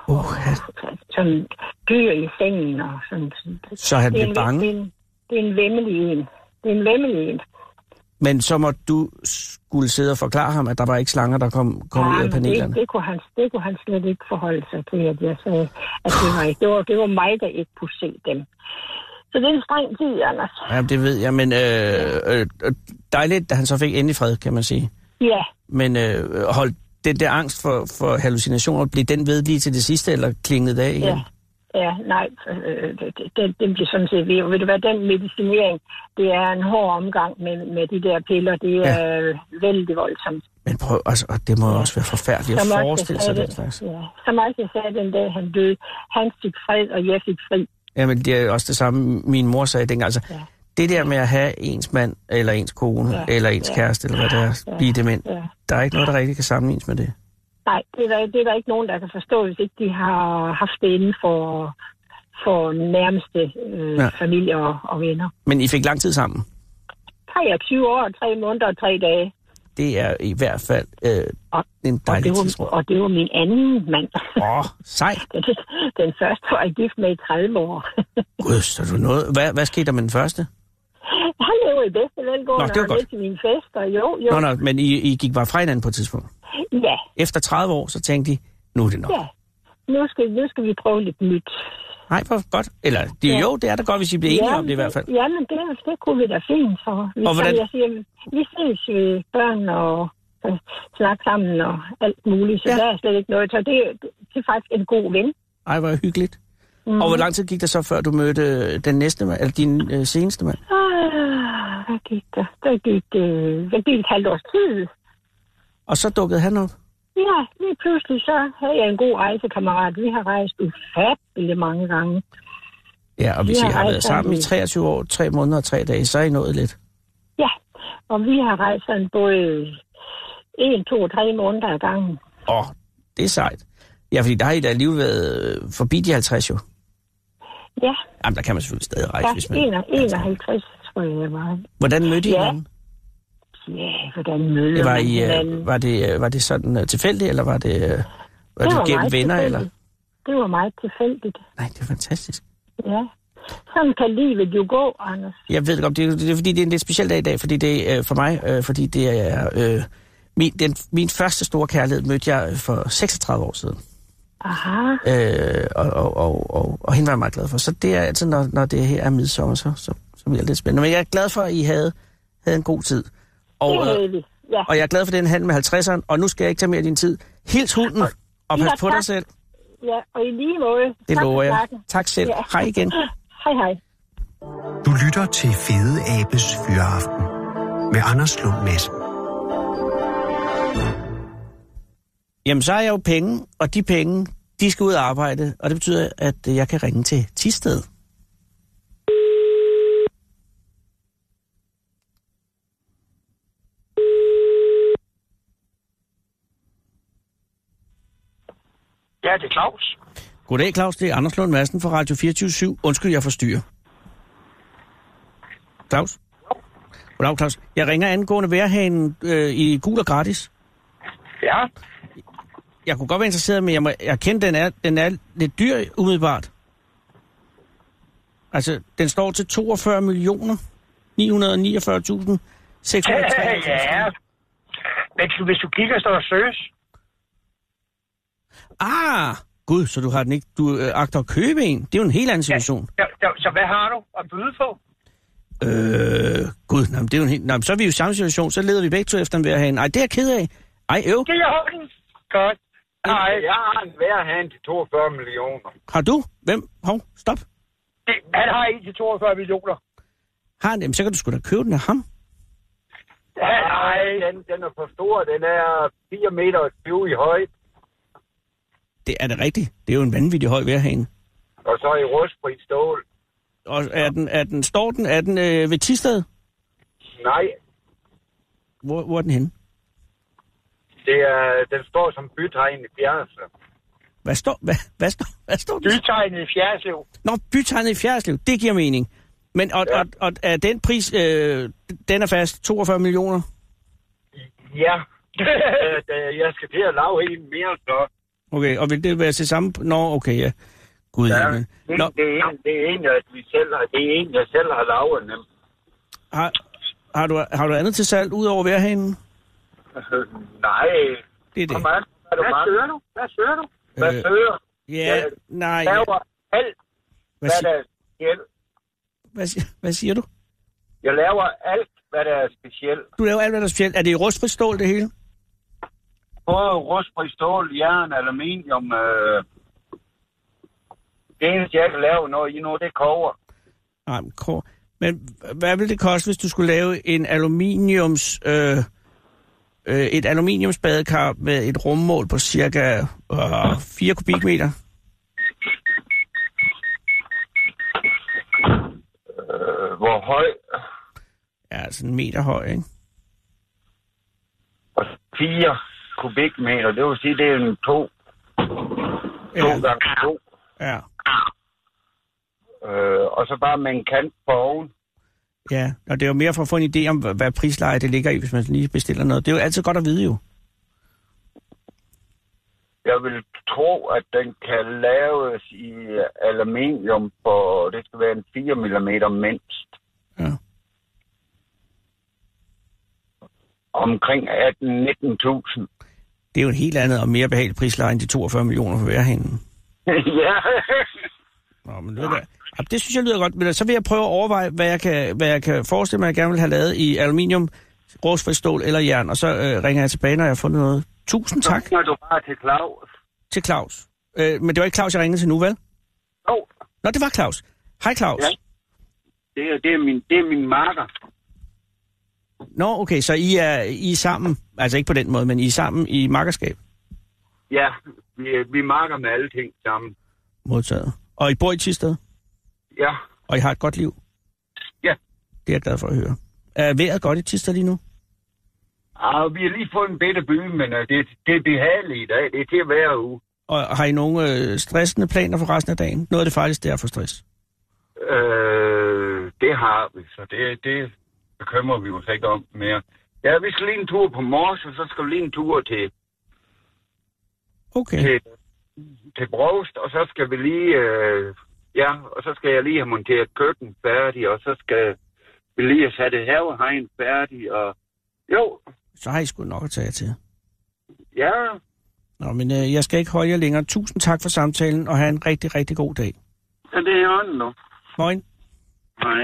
sådan dyr i sengen. Og sådan. Så han blev bange? Det er en væmmelig en. Men så må du skulle sidde og forklare ham, at der var ikke slanger, der kom ud af panelerne? Det kunne han slet ikke forholde sig til, at jeg sagde, at det var mig, der ikke kunne se dem. Så det er en streng tid, Anders. Ja, det ved jeg, men dejligt, da han så fik endelig fred, kan man sige. Ja. Men holdt den der angst for hallucinationer, blev den ved lige til det sidste, eller klingede det af igen? Ja, nej, den bliver sådan set ved. Ved du hvad, den medicinering, det er en hård omgang med de der piller. Det er vældig voldsomt. Men prøv, altså, det må også være forfærdeligt at forestille sig den slags. Ja, som også jeg sagde den dag, han døde. Han fik fred, og jeg fik fri. Jamen, det er også det samme, min mor sagde dengang. Altså, det der med at have ens mand, eller ens kone, eller ens kæreste, eller hvad det er, blive dement, der er ikke noget, der rigtig kan sammenlignes med det. Nej, det er der ikke nogen, der kan forstå, hvis ikke de har haft det inden for nærmeste familie og venner. Men I fik lang tid sammen? 23 år, 3 måneder og 3 dage. Det er i hvert fald en dejlig tidsrum. Og det var min anden mand. Sejt. Den første var jeg gift med i 30 år. Gud, så du noget. Hvad skete der med den første? Han lever i bedste velgående, og han til mine fester. Jo. Nå, men I gik bare fra hinanden på et tidspunkt? Ja. Efter 30 år, så tænkte I, nu er det nok. Ja, nu skal vi prøve lidt nyt. Nej, hvor godt. Eller, jo, det er da godt, hvis I bliver enige om det i hvert fald. Jamen, det kunne vi da fint for. Vi ses ved børn og snakke sammen og alt muligt, så der er slet ikke noget. Så det er faktisk en god ven. Ej, hvor hyggeligt. Mm. Og hvor lang tid gik der så, før du mødte den næste mand, eller din seneste mand? Hvad gik der? Der gik et halvt års tid. Og så dukkede han op? Ja, lige pludselig så havde jeg en god rejsekammerat. Vi har rejst ufatteligt mange gange. Ja, og hvis I har været sammen i 23 år, 3 måneder og 3 dage, så er I nået lidt. Ja, og vi har rejst sådan både 1, 2, 3 måneder ad gangen. Det er sejt. Ja, fordi der har I da alligevel været forbi de 50 jo. Ja. Jamen, der kan man selvfølgelig stadig rejse, hvis man... 51, tror jeg var. Hvordan mødte I hinanden? Ja, hvordan mødte man hinanden? Var det sådan tilfældigt, eller var det gennem venner, eller? Det var meget tilfældigt. Nej, det er fantastisk. Ja. Sådan kan livet jo gå, Anders. Jeg ved godt, det er fordi, det er en lidt speciel dag i dag, fordi det er for mig, fordi det er... Min første store kærlighed mødte jeg for 36 år siden. Aha. Og hende var jeg meget glad for. Så det er altid, når det her er midsommer, så bliver det lidt spændende. Men jeg er glad for, at I havde en god tid. Og jeg er glad for den handel med 50'eren, og nu skal jeg ikke tage mere af din tid. Hils hunden, og pas på dig selv. Ja, og i lige måde. Det lover jeg. Tak selv. Ja. Hej igen. Hej. Du lytter til Fede Abes Fyraften med Anders Lund Madsen. Jamen, så er jeg jo penge, og de penge, de skal ud og arbejde, og det betyder, at jeg kan ringe til Thisted. Ja, det er Claus. Goddag, Claus. Det er Anders Lund Madsen fra Radio 24/7. Undskyld, jeg forstyrrer. Claus? Goddag, Claus. Jeg ringer angående vejrhanen i Gul og Gratis. Ja. Jeg kunne godt være interesseret, men jeg kender, den er lidt dyr umiddelbart. Altså, den står til 42.949.653. Ja. Men hvis du kigger, står der søs. Gud, så du har den ikke. Du agter at købe en. Det er jo en helt anden situation. Ja, så hvad har du at byde på? Gud, det er jo en helt... så er vi jo i samme situation. Så leder vi begge to efter en vejrhane. Ej, det er jeg ked af. Ej, Det er hånden. Godt. Nej, jeg har en vejrhane til 42 millioner. Har du? Hvem? Hov, stop. Han har en til 42 millioner. Har han dem? Så kan du sgu da købe den af ham. Nej, den er for stor. Den er 4,20 meter i højde. Det er det rigtigt. Det er jo en vanvittig høj vejrhane. Og så i rustfrit stål. Og er den ved Thisted? Nej. Hvor er den henne? Den står som bytegn i Fjerdslev. Hvad står den? Bytegnet i Fjerdslev. Nå, bytegnet i Fjerdslev. Det giver mening. Men og er den pris, den er fast 42 millioner? Ja. Jeg skal til at lave en mere så. Okay, og vil det være til samme... Nå, okay, ja. Gud, ja. Men... Det er en, jeg selv har lavet dem. Har du andet til salg ud over vejrhanen? Nej. Det er det. Hvad søger du? Ja, nej. Jeg laver alt, hvad der er specielt. Hvad siger du? Jeg laver alt, hvad der er specielt. Du laver alt, hvad der er specielt. Er det i rustfrit stål, det hele? Både rustfrit stål, jern, aluminium. Det eneste, jeg kan lave noget i nu, det er kover. Nej, kover. Men hvad vil det koste, hvis du skulle lave en et aluminiumsbadekar med et rummål på cirka 4 kubikmeter? Hvor høj? Ja, altså 1 meter høj, ikke? Og 4 kubikmeter, det vil sige, det er en 2 gange 2. Ja. Og så bare med en kant på oven. Ja, og det er jo mere for at få en idé om, hvad prisleje det ligger i, hvis man lige bestiller noget. Det er jo altid godt at vide, jo. Jeg vil tro, at den kan laves i aluminium på, det skal være en 4 mm mindst. Ja. Omkring 18-19.000. Det er jo en helt andet og mere behageligt prisleje end de 42 millioner for vejrhanen. Ja. Nå, men det synes jeg lyder godt. Men så vil jeg prøve at overveje, hvad jeg kan forestille mig, jeg gerne vil have lavet i aluminium, rustfrit stål eller jern. Og så ringer jeg tilbage, når jeg har fundet noget. Tusind tak. Så du bare til Claus. Til Claus. Men det var ikke Claus, jeg ringede til nu, vel? Jo. Nå, det var Claus. Hej, Claus. Ja. Det er min marker. Nå, okay, så I er sammen, altså ikke på den måde, men I er sammen i makkerskab? Ja, vi marker med alle ting sammen. Modtaget. Og I bor i Thisted? Ja. Og I har et godt liv? Ja. Det er jeg glad for at høre. Er vejret godt i Thisted lige nu? Vi har lige fået en bedre by, men det er behageligt i dag. Det er til at være uge. Og har I nogle stressende planer for resten af dagen? Noget af det farligste er for stress. Det har vi, så det bekymrer vi os ikke om mere. Ja, vi skal lige en tur på Mors, og så skal vi lige en tur til Brovst, og så skal vi lige, og så skal jeg lige have monteret køkken færdig, og så skal vi lige have sat et havehegn færdig, og jo. Så har I sgu nok at tage til. Ja. Nå, men jeg skal ikke holde jer længere. Tusind tak for samtalen, og have en rigtig, rigtig god dag. Ja, det er i orden nu. Moin. Hej.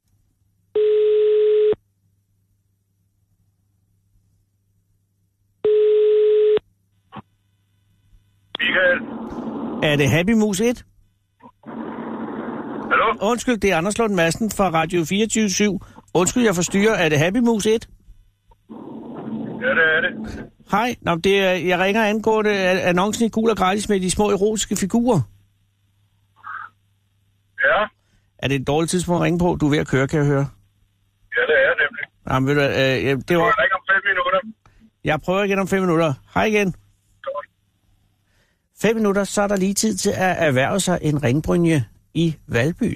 Michael. Er det Happy Mus 1? Hallo? Undskyld, det er Anders Lund Madsen fra Radio 24/7. Undskyld, jeg forstyrrer. Er det Happy Mus 1? Ja, det er det. Hej, jeg ringer angående annoncen i Gul og Gratis med de små erotiske figurer. Ja. Er det et dårligt tidspunkt at ringe på? Du er ved at køre, kan jeg høre. Ja, det er nemlig. Jamen, ved du, det var... Jeg ringer om 5 minutter. Jeg prøver igen om 5 minutter. Hej igen. 5 minutter, så er der lige tid til at erhverve sig en ringbrynje i Valby.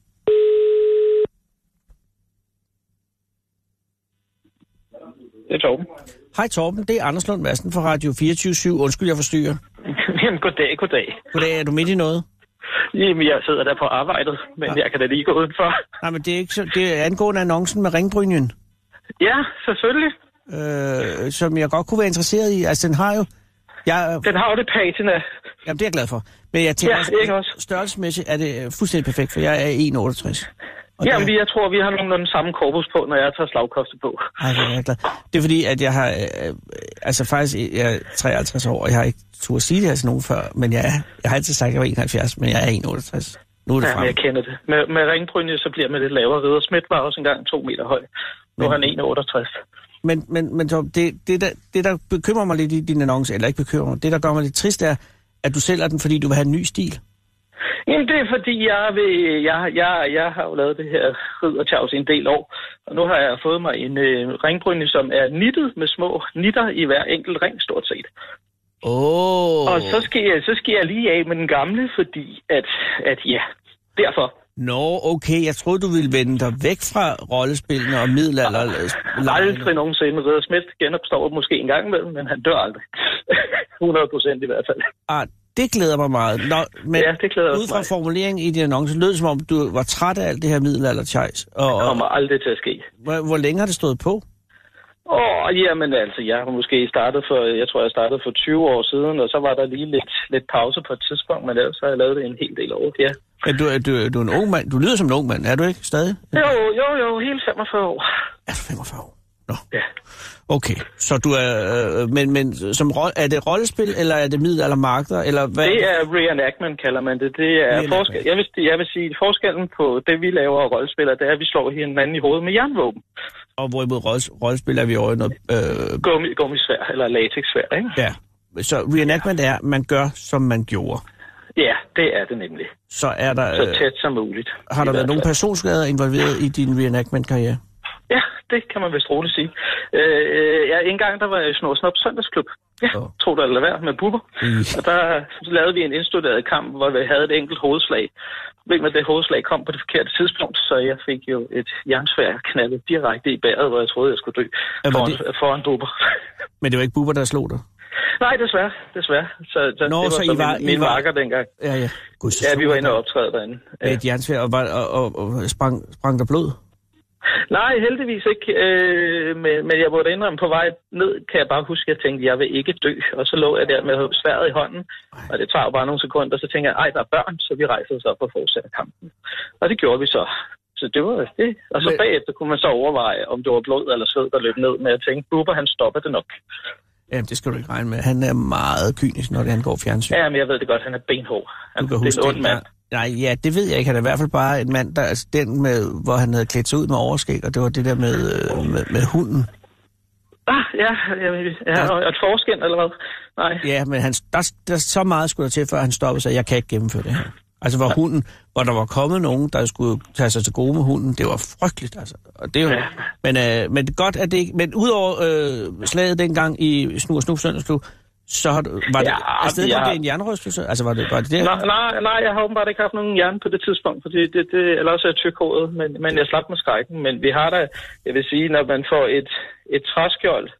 Det er Torben. Hej Torben, det er Anders Lund Madsen fra Radio 24/7. Undskyld, jeg forstyrrer. Jamen, goddag. Goddag, er du midt i noget? Jamen, jeg sidder der på arbejdet, men jeg kan da lige gå udenfor. Nej, men det er ikke så... Det er angående annoncen med ringbrynjen. Ja, selvfølgelig. Som jeg godt kunne være interesseret i. Altså, den har jo... Den har jo det patina. Jamen, det er jeg glad for. Men jeg tænker også, størrelsesmæssigt er det fuldstændig perfekt, for jeg er 1,68. Jamen, jeg tror, vi har nogenlunde samme korpus på, når jeg tager slagkoste på. Ej, det er jeg glad. Det er fordi, at jeg har... faktisk, jeg er 53 år, og jeg har ikke turde sige det her til nogen før, men jeg har altid sagt, at jeg var 71, men jeg er 1,68. Nu er det frem. Jeg kender det. Med ringbrynje, så bliver man lidt lavere. Ridder Schmidt var også engang 2 meter høj. Nu er han 1,68. Men det, der bekymrer mig lidt i din annonce, eller ikke bekymrer mig, det, der gør mig lidt trist, er, at du sælger den, fordi du vil have en ny stil. Jamen, det er fordi, jeg har jo lavet det her riddertjavs i en del år, og nu har jeg fået mig en ringbrynje, som er nittet med små nitter i hver enkelt ring, stort set. Og så skal jeg lige af med den gamle, fordi at derfor. Nå, okay. Jeg troede, du ville vende dig væk fra rollespillene og middelalder. Aldrig nogensinde. Ridder Schmidt genopstår måske en gang imellem, men han dør aldrig. 100% i hvert fald. Det glæder mig meget. Men ja, det glæder ud fra formuleringen i din annonce, lød det som om, du var træt af alt det her middelalder-tjejs. Det kommer aldrig til at ske. Hvor længe har det stået på? Jamen altså, jeg tror jeg startede for 20 år siden, og så var der lige lidt pause på et tidspunkt, men ellers har jeg lavet det en hel del år, ja. Du er en ung mand. Du lyder som en ung mand, er du ikke stadig? Jo, hele 45 år. Er du 45 år? Nå. Ja. Okay, så du er... Men er det rollespil, eller er det middelaldermarkeder, eller hvad? Det er reenactment, kalder man det. Det er forskel. Jeg vil sige, forskellen på det, vi laver og rollespiller, det er, at vi slår hinanden i hovedet med jernvåben. Og hvorimod rollespil er vi over i noget... Gummisvær, eller latexsvær, ikke? Ja, så reenactment er, man gør, som man gjorde. Ja, det er det nemlig. Så er der... Så tæt som muligt. Har der været nogle personskader involveret i din reenactment-karriere? Ja, det kan man vist roligt sige. En gang, der var jeg i Snop Søndagsklub. Ja, tro det eller hvad, med bubber. Og der lavede vi en indstuderet kamp, hvor vi havde et enkelt hovedslag. Men det hovedslag kom på det forkerte tidspunkt, så jeg fik jo et jernsværd knaldet direkte i bæret, hvor jeg troede, jeg skulle dø foran bubber. Men det var ikke bubber, der slog dig? Nej, desværre. Så det var så min marker dengang. Ja. Vi var inde og optræde derinde. Med et jernsværd, og sprang der blod? Nej, heldigvis ikke. Men jeg måtte indrømme på vej ned, kan jeg bare huske, at jeg tænkte, at jeg vil ikke dø. Og så lå jeg der med sværdet i hånden, og det tager jo bare nogle sekunder, og så tænker jeg, der er børn, så vi rejser os op og fortsætter kampen. Og det gjorde vi så. Så det var det. Og så bagefter kunne man så overveje, om det var blod eller sved, der løb ned. Men jeg tænkte, Bubber, han stopper det nok. Jamen, det skal du ikke regne med. Han er meget kynisk, når det angår fjernsyn. Ja, men jeg ved det godt. Han er benhård. Det er en ond mand. Nej, ja, det ved jeg ikke. Han er i hvert fald bare en mand, der, altså den med, hvor han havde klædt sig ud med overskæg, og det var det der med hunden. Ja, og et forskin, eller hvad? nej. Ja, men der så meget skulle der til, før han stoppede sig, jeg kan ikke gennemføre det her. Altså, hvor der var kommet nogen, der skulle tage sig til gode med hunden, det var frygteligt, altså. Og det er jo, men det er godt, at det ikke... Men udover slaget dengang i Snur og Snup Søndagsklub, så var det... Altså, det var en jernrystelse? Altså, var det det? Nej, jeg har åbenbart ikke haft nogen hjerne på det tidspunkt, fordi det eller også er tykhåret, men jeg slap med skrækken. Men vi har da, jeg vil sige, når man får et træskjold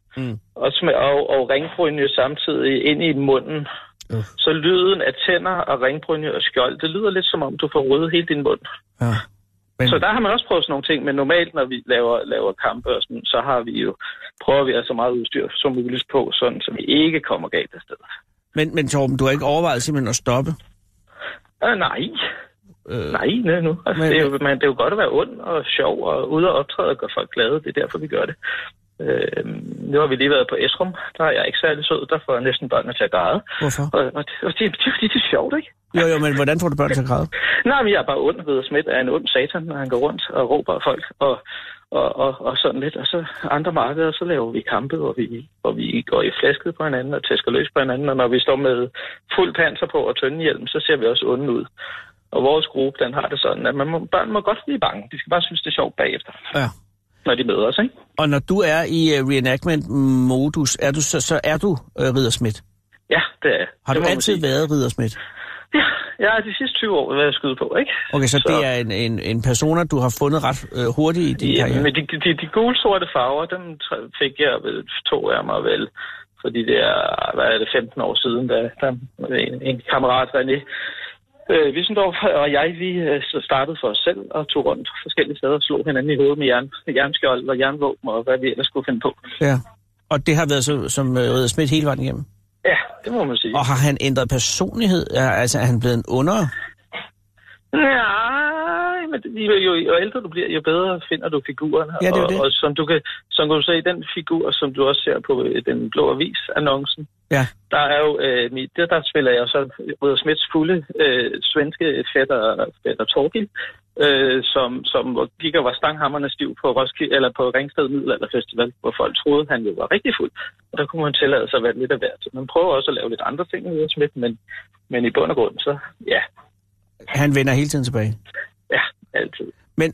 og ringbrynje samtidig ind i munden, så lyden af tænder og ringbrynje og skjold, det lyder lidt som om, du får røde hele din mund. Ja. Så der har man også prøvet sådan nogle ting, men normalt, når vi laver kampe og sådan, så har vi jo, prøver vi altså meget udstyr som muligt på, sådan, så vi ikke kommer galt af sted. Men Torben, du har ikke overvejet simpelthen at stoppe? Nej. Nej, nu. Altså, det er jo godt at være ond og sjov og ude og optræde og gøre folk glade. Det er derfor, vi gør det. Nu har vi lige været på Esrum. Der er jeg ikke særlig sød. Der får jeg næsten børnene til at græde. Hvorfor? Og det er sjovt, ikke? Jo, men hvordan får du børn til at græde? Nej, men jeg er bare ond ved at smitte af en ond satan, når han går rundt og råber af folk og sådan lidt. Og så andre markeder, så laver vi kampe, hvor vi går i flæsket på hinanden og tæsker løs på hinanden. Og når vi står med fuld panser på og tøndehjelm, så ser vi også onde ud. Og vores gruppe, den har det sådan, at børn må godt blive bange. De skal bare synes, det er sjovt bagefter. Ja. Når de møder os, ikke? Og når du er i reenactment-modus, så er du Ridder Schmidt? Ja, det er. Har du altid været Ridder Schmidt? Ja, jeg har de sidste 20 år været skyde på, ikke? Okay, så det er en persona, du har fundet ret hurtigt i din karriere? Men de gule-sorte farver, dem fik jeg vel 2 af mig vel. Fordi det er, 15 år siden, da en kammerat, René Wissendorf og jeg, vi startede for os selv og tog rundt forskellige steder og slog hinanden i hovedet med jernskjold og jernvåben og hvad vi ellers skulle finde på. Ja, og det har været som Ridder Schmidt hele vejen igennem? Ja, det må man sige. Og har han ændret personlighed? Altså, er han blevet en ondere? Nej, men jo ældre du bliver, jo bedre finder du figurerne. Ja, det er det. Og som du kan se, den figur, som du også ser på den blå avis-annoncen, ja. Der er jo, der spiller jeg så Ridder Schmidts fulde svenske fætter Torgild, som gik og var stanghamrende stiv på Roskilde, eller på Ringsted Middelalderfestival, hvor folk troede, han jo var rigtig fuld. Og der kunne man tillade sig at være lidt af hvert. Man prøver også at lave lidt andre ting med Ridder Schmidt, men i bund og grund, så ja. Han vender hele tiden tilbage? Ja, altid. Men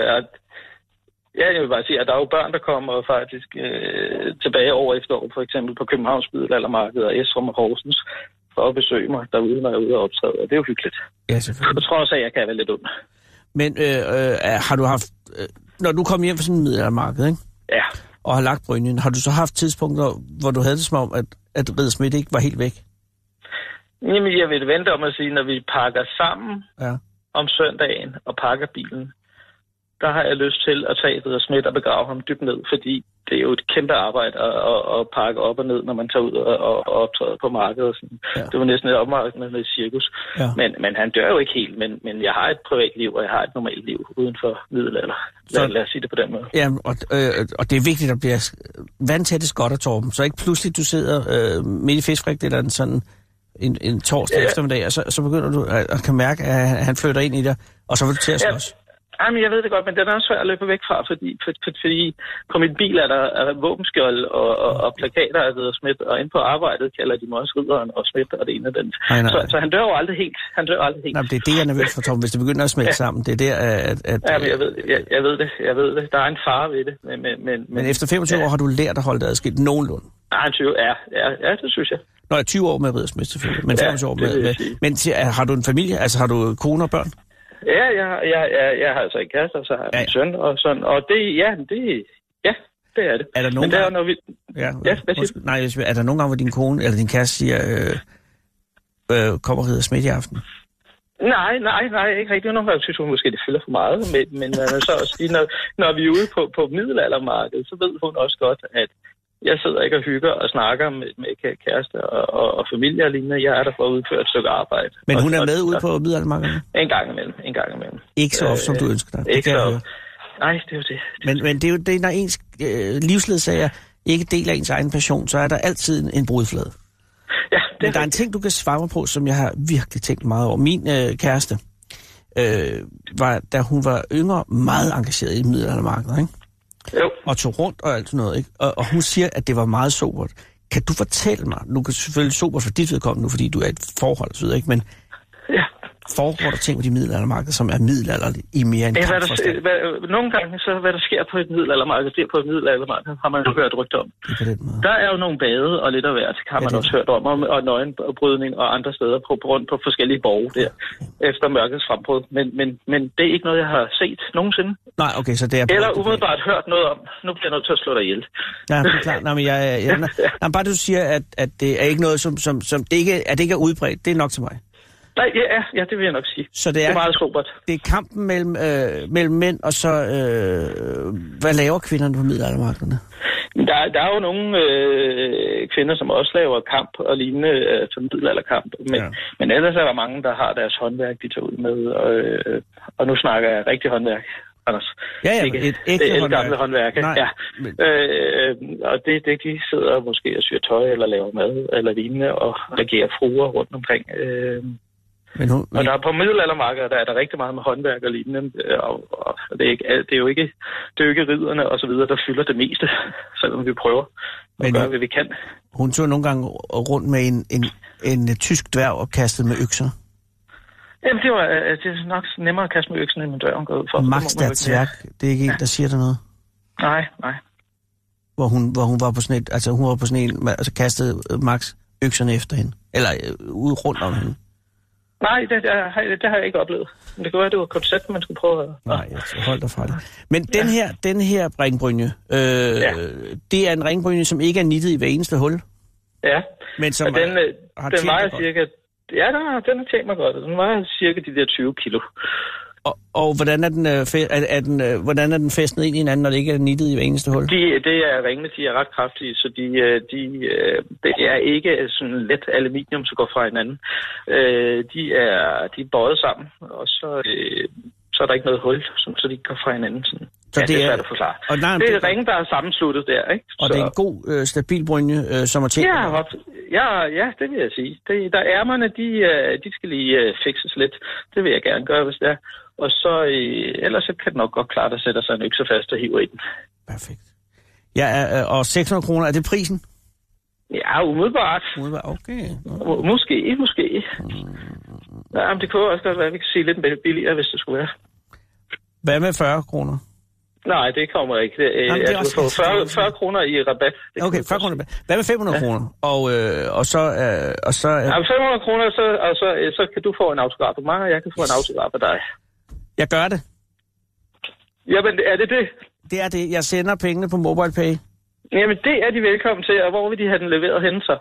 ja, jeg vil bare sige, at der er jo børn, der kommer faktisk tilbage år efter år, for eksempel på Københavns Middelaldermarked og Esrum og Horsens, for at besøge mig derude, når jeg er ude og optræde, og det er jo hyggeligt. Ja, selvfølgelig. Jeg tror også, at jeg kan være lidt ond. Men har du haft, når du kom hjem fra sådan en middelaldermarked, ikke? Ja. Og har lagt brynjen, har du så haft tidspunkter, hvor du havde det som om, at Ridder Schmidt ikke var helt væk? Jamen, jeg vil vente om at sige, når vi pakker sammen om søndagen og pakker bilen, der har jeg lyst til at tage Ridder Schmidt og begrave ham dybt ned, fordi det er jo et kæmpe arbejde at pakke op og ned, når man tager ud og optræder på markedet. Ja. Det var næsten et opmarked med et cirkus. Ja. Men han dør jo ikke helt, men jeg har et privatliv, og jeg har et normalt liv uden for middelalder. Lad os sige det på den måde. Ja, og det er vigtigt at blive vandtætte skotter, Torben, så ikke pludselig du sidder midt i fiskfrægt eller en torsdag eftermiddag, og så begynder du at kan mærke, at han flytter ind i dig, og så vil du til at slås. Jamen, jeg ved det godt, men den er også svært at løbe væk fra, fordi på min bil er der våbenskjold og plakater af Ridder Schmidt, og inde på arbejdet kalder de mig også Ridderen og Schmidt, og det ene af den. Nej. Så han dør jo aldrig helt. Nej, det er det, jeg er nervøs for, Tom. Hvis det begynder at smelte sammen, det er der, at men jeg ved det. Der er en fare ved det. Men efter 25 år har du lært at holde dig adskilt nogenlunde? Nej, 20 det synes jeg. Nå, 20 år med Ridder Schmidt selvfølgelig, men 25 år med. Men har du en familie? Altså, har du kone og børn? Ja, jeg har altså en kæreste, og så har jeg en søn, og sådan, og det er det. Er der nogen gange, når vi... er der nogen gange, hvor din kone eller din kæreste siger, kommer Ridder Schmidt i aften? Nej, ikke rigtig. Nogle gange synes hun måske, det fylder for meget, men så også lige, når vi er ude på middelaldermarkedet, så ved hun også godt, at jeg sidder ikke og hygger og snakker med kærester og familie og lignende. Jeg er der for at udføre et stykke arbejde. Men hun er med ude på middelaldermarkedet? En gang imellem. Ikke så ofte, som du ønsker dig? Ikke så. Nej, det er jo det. Men det er jo det, når ens livsledsager ikke deler ens egen passion, så er der altid en brudflade. Ja, men der er en ting, du kan svare mig på, som jeg har virkelig tænkt meget over. Min kæreste var, da hun var yngre, meget engageret i middelaldermarkedet, ikke? Jo. Og tog rundt og alt sådan noget, ikke? Og hun siger, at det var meget sobert. Kan du fortælle mig, nu kan du selvfølgelig super for dit vedkommende nu, fordi du er et forhold, så ikke, men foregår der ting på de middelaldermarked, som er middelalderlige i mere end kampforstand? Nogle gange, så hvad der sker på et middelaldermarked, det på et middelaldermarked, har man jo hørt rygter om. Der er jo nogle bade og lidt af hvert, har man også hørt om, og nøgenbrydning og andre steder rundt på forskellige borge der, efter mørkets frembrud. Men det er ikke noget, jeg har set nogensinde. Nej, okay, så det er... Eller umiddelbart hørt noget om. Nu bliver jeg nødt til at slå dig ihjel. Ja, det er klart. Nej, men bare du siger, at det er ikke noget, som det ikke er udbredt, det er nok til mig. Nej, ja, det vil jeg nok sige. Så det er meget sobert. Det er kampen mellem mænd, og så hvad laver kvinderne på middelaldermarkederne? Der er jo nogle kvinder, som også laver kamp og lignende som middelalderkamp. Men ellers er der mange, der har deres håndværk, de tager ud med. Og nu snakker jeg rigtig håndværk, Anders. Ja, et ægte håndværk. Gamle håndværk. Ja. Og det de sidder måske og syr tøj, eller laver mad, eller lignende, og regerer fruer rundt omkring. Og der er på middelaldermarkedet, der er der rigtig meget med håndværk og lignende, og det er jo ikke ridderne og så videre, der fylder det meste, selvom vi prøver at gøre, hvad vi kan. Hun tog nogle gange rundt med en tysk dværg og kastede med økser. Jamen, det er nok nemmere at kaste med øksen, end en dværg går ud for. Max der Zwerg, det er ikke en, der siger der noget? Nej. Hvor hun var på sådan et, altså hun var på sådan en, altså kastede Max økserne efter hende, eller ude rundt om hende. Nej, det har jeg ikke oplevet. Men det kan være, det var koncept, man skulle prøve at... Nej, hold dig fra det. Men den her ringbrynje, det er en ringbrynje, som ikke er nittet i hver eneste hul. Ja, men som den vejer cirka... Ja, den har tjent mig godt. Den vejer cirka de der 20 kilo. Og hvordan er den fæstnet ind i hinanden, når det ikke er nittet i hver eneste hul? Det er ringene, de er ret kraftige, så det er ikke sådan let aluminium, som går fra hinanden. De er bøjet sammen, og så er der ikke noget hul, så de går fra hinanden. Sådan. Så det er svært at forklare. Det er ringe, der er sammensluttet der, ikke? Og det er en god, stabil brynje, som er tjent? Ja, det vil jeg sige. Der ærmerne, de skal lige fikses lidt. Det vil jeg gerne gøre, hvis det er. Og så ellers så kan det nok godt klare, at der sætter sig en økse fast og hiver i den. Perfekt. Ja, og 600 kroner, er det prisen? Ja, umiddelbart. Okay. Måske. Ja, men det kunne også godt være, at vi kan sige lidt billigere, hvis det skulle være. Hvad med 40 kroner? Nej, det kommer ikke. Du får 40 kroner i rabat. Okay, 40 kroner rabat. Hvad med 500 kroner? Og så... Ja, 500 kroner, så kan du få en autograf af mig, og jeg kan få en autograf af dig. Jeg gør det. Jamen, er det det? Det er det. Jeg sender pengene på MobilePay. Jamen, det er de velkommen til, og hvor vil de have den leveret henne så?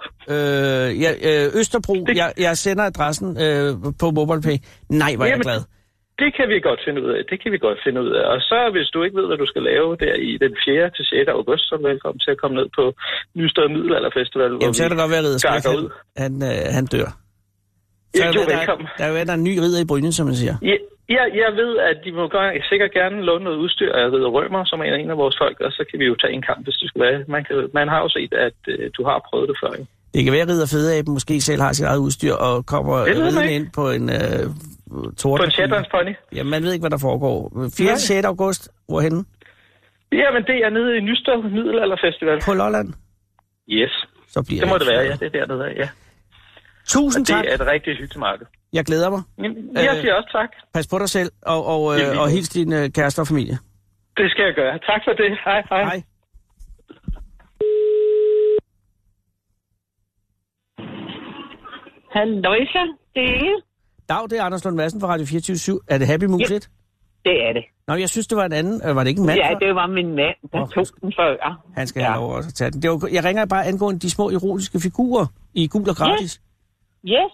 Østerbro. Jeg sender adressen på MobilePay. Nej, hvor er jeg glad. Det kan vi godt finde ud af. Og så, hvis du ikke ved, hvad du skal lave der i den 4. til 6. august, så er du velkommen til at komme ned på Nysted Middelalderfestival. Jamen, så kan det godt være, at Ridder han dør. Så du er velkommen. Der er jo en ny ridder i Brynjen, som man siger. Ja, jeg ved, at de må sikkert gerne låne noget udstyr af Ridder Rømer, som er en af vores folk, og så kan vi jo tage en kamp, hvis det skulle være. Man har jo set, at du har prøvet det før, ikke? Det kan være, at Ridder Fedeaben måske selv har sit eget udstyr og kommer ridden ind på en torden. På en Shetlands pony? Ja, man ved ikke, hvad der foregår. 4. til 6. august, hvorhenne? Jamen, det er nede i Nysted Middelalderfestival. På Lolland? Yes. Så bliver det må det være, ja. Det er dernede, ja. Tusind tak. Det er et rigtig hyggeligt marked. Jeg glæder mig. Jeg siger også tak. Pas på dig selv, og hils din kæreste og familie. Det skal jeg gøre. Tak for det. Hej. Halløjsa, det er Inge. Dag, det er Anders Lund Madsen fra Radio 24/7. Er det Happy Musit? Ja, det er det. Nå, jeg synes, det var en anden. Var det ikke en mand? Ja, det var min mand, der tog den før. Han skal have lov at tage den. Jeg ringer bare angående de små erotiske figurer i gul og gratis. Yes.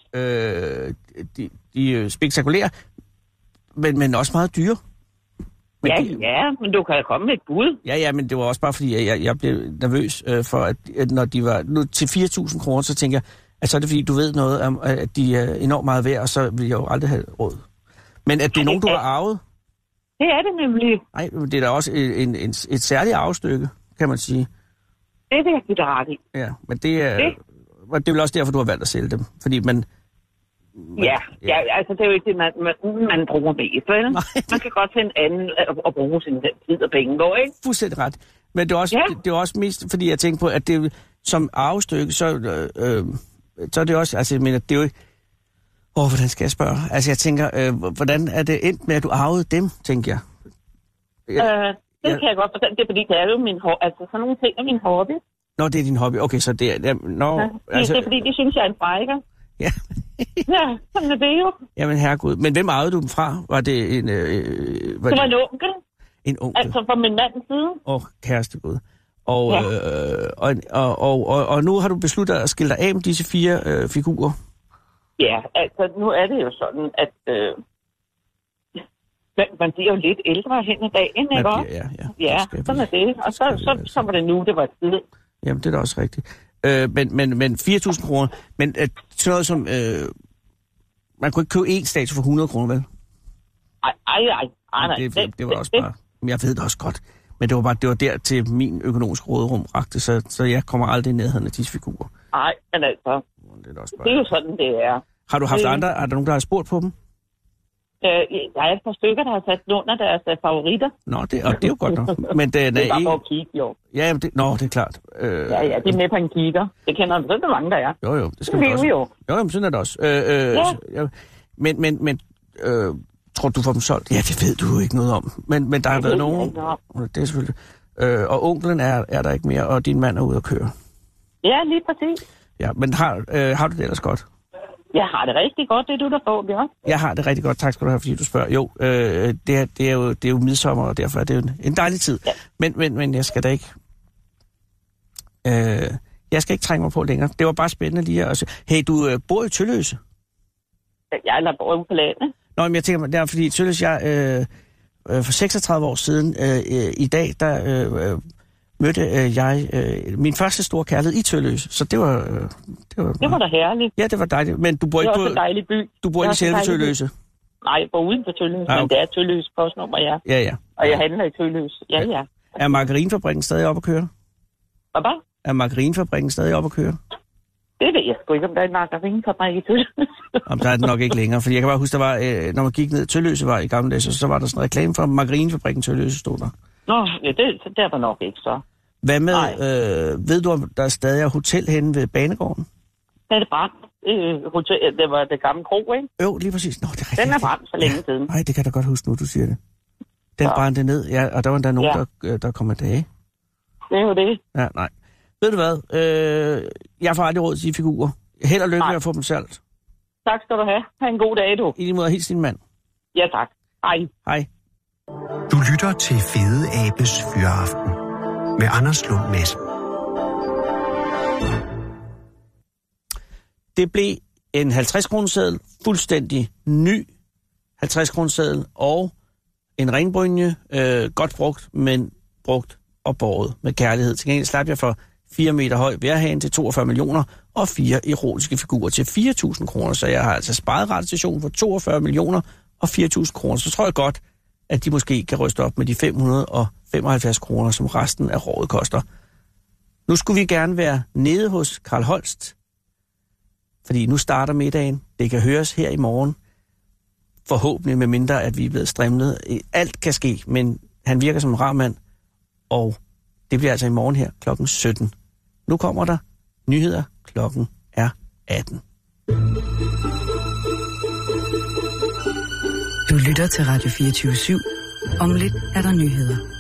De er spektakulære, men også meget dyre. Men du kan komme med et bud. Ja, men det var også bare fordi, jeg blev nervøs for, at når de var nu til 4.000 kroner, så tænker jeg, at så er det fordi, du ved noget om, at de er enormt meget værd, og så vil jeg jo aldrig have råd. Men at det er nogen, du har arvet? Det er det nemlig. Nej, det er da også et særligt arvestykke, kan man sige. Det vil jeg give dig ret i. Ja, men det er vel også derfor, du har valgt at sælge dem. Fordi man altså det er jo ikke det, man bruger mest, vel? Man kan godt finde anden og bruge sin tid og penge, ikke? Fuldstændig ret. Men det er også mest, fordi jeg tænker på, at det som arvestykke, så er det også, altså jeg mener, det er jo ikke, hvordan skal jeg spørge? Altså jeg tænker, hvordan er det endt med, at du arvede dem, tænker jeg? Det kan jeg godt forstå. Det er fordi, det er jo altså sådan nogle ting er min hobby. Nå, det er din hobby. Okay, så det er... Det er fordi, de synes, jeg er en frækker. Ja. Ja, sådan er det jo. Jamen herregud. Men hvem arvede du dem fra? Var det en... det var en onkel. En onkel? Altså fra min mands side. Kærestegud. Og nu har du besluttet at skille dig af med disse 4 figurer? Ja, altså nu er det jo sådan, at man bliver jo lidt ældre hen ad dagen, ikke også? Ja, sådan er det. Og så var det nu, det var tid. Jamen, det er da også rigtigt. Men 4.000 kroner, men sådan noget som... man kunne ikke købe én statue for 100 kroner, vel? Nej. Det var også bare... Jeg ved det også godt. Men det var der til min økonomiske råderum rakte, så jeg kommer aldrig i nærheden af disse figurer. Nej, men altså... Det er jo sådan, det er. Har du haft andre? Er der nogen, der har spurgt på dem? Der er et par stykker, der har sat under deres favoritter. Nå, det er jo godt nok. Men det er bare for at kigge, jo. Ja, det er klart. Ja, det er med på en kigger. Det kender du, så mange, der er. Jo, det skal vi også. Jo, men sådan er det også. Men tror du får dem solgt? Ja, det ved du jo ikke noget om. Men der har været nogen... Det er selvfølgelig... og onklen er der ikke mere, og din mand er ude at køre. Ja, lige præcis. Ja, men har du det ellers godt? Jeg har det rigtig godt, det er du, der får, Bjørn. Jeg har det rigtig godt, tak skal du have, fordi du spørger. Jo, det er jo midsommer, og derfor er det jo en dejlig tid. Ja. Men jeg skal da ikke... jeg skal ikke trænge mig på længere. Det var bare spændende lige at... Hey, du bor i Tølløse? Jeg bor ude på landet. Nå, men jeg tænker, det er fordi Tølløse, for 36 år siden i dag, der mødte jeg min første store kærlighed i Tølløse. Så det var da herligt. Ja, det var dejligt. Men du bor ikke på... Det var en dejlig by. Du bor ikke i selve Tølløse? Nej, jeg bor uden for Tølløse, men det er Tølløse postnummer, ja. Ja. Og jeg handler i Tølløse, ja. Er margarinefabrikken stadig oppe at køre? Hvad? Er margarinefabrikken stadig oppe at køre? Det ved jeg sgu ikke, om der er en margarinefabrik i Tølløse. Om der er det nok ikke længere, fordi jeg kan bare huske, der var, når man gik ned Tølløsevej i gamle dage, så var der sådan en reklame for margarinefabrikken Tølløse, stod der. Nå, ja, det er der nok ikke så. Hvad med, ved du, om der stadig er hotel henne ved Banegården? Det er det brændt. Det var det gamle kro, ikke? Jo, lige præcis. Nå, det er rigtigt. Den er brændt for længe siden. Nej, det kan jeg da godt huske nu, du siger det. Den brændte ned, ja, og der var der nogen, der kom af dage. Det er jo det. Ja, nej. Ved du hvad? Jeg får aldrig råd til de figurer. Held og lykke med at få dem solgt. Tak skal du have. Ha' en god dag, du. I lige måde, hils din mand. Ja, tak. Hej. Hej. Du lytter til Fede Abes Fyraften med Anders Lund Madsen. Det blev en 50-kroneseddel, fuldstændig ny 50-kroneseddel, og en ringbrynje, godt brugt, men brugt og båret med kærlighed. Til gengæld slap jeg for 4 meter høj vejrhane til 42 millioner og 4 erotiske figurer til 4.000 kroner. Så jeg har altså sparet radiostation for 42 millioner og 4.000 kroner. Så tror jeg godt, at de måske kan ryste op med de 575 kroner, som resten af rådet koster. Nu skulle vi gerne være nede hos Carl Holst, fordi nu starter middagen. Det kan høres her i morgen. Forhåbentlig med mindre, at vi er blevet strimlet. Alt kan ske, men han virker som en rar mand. Og det bliver altså i morgen her klokken 17. Nu kommer der nyheder. Klokken er 18. Du lytter til Radio 24/7. Om lidt er der nyheder.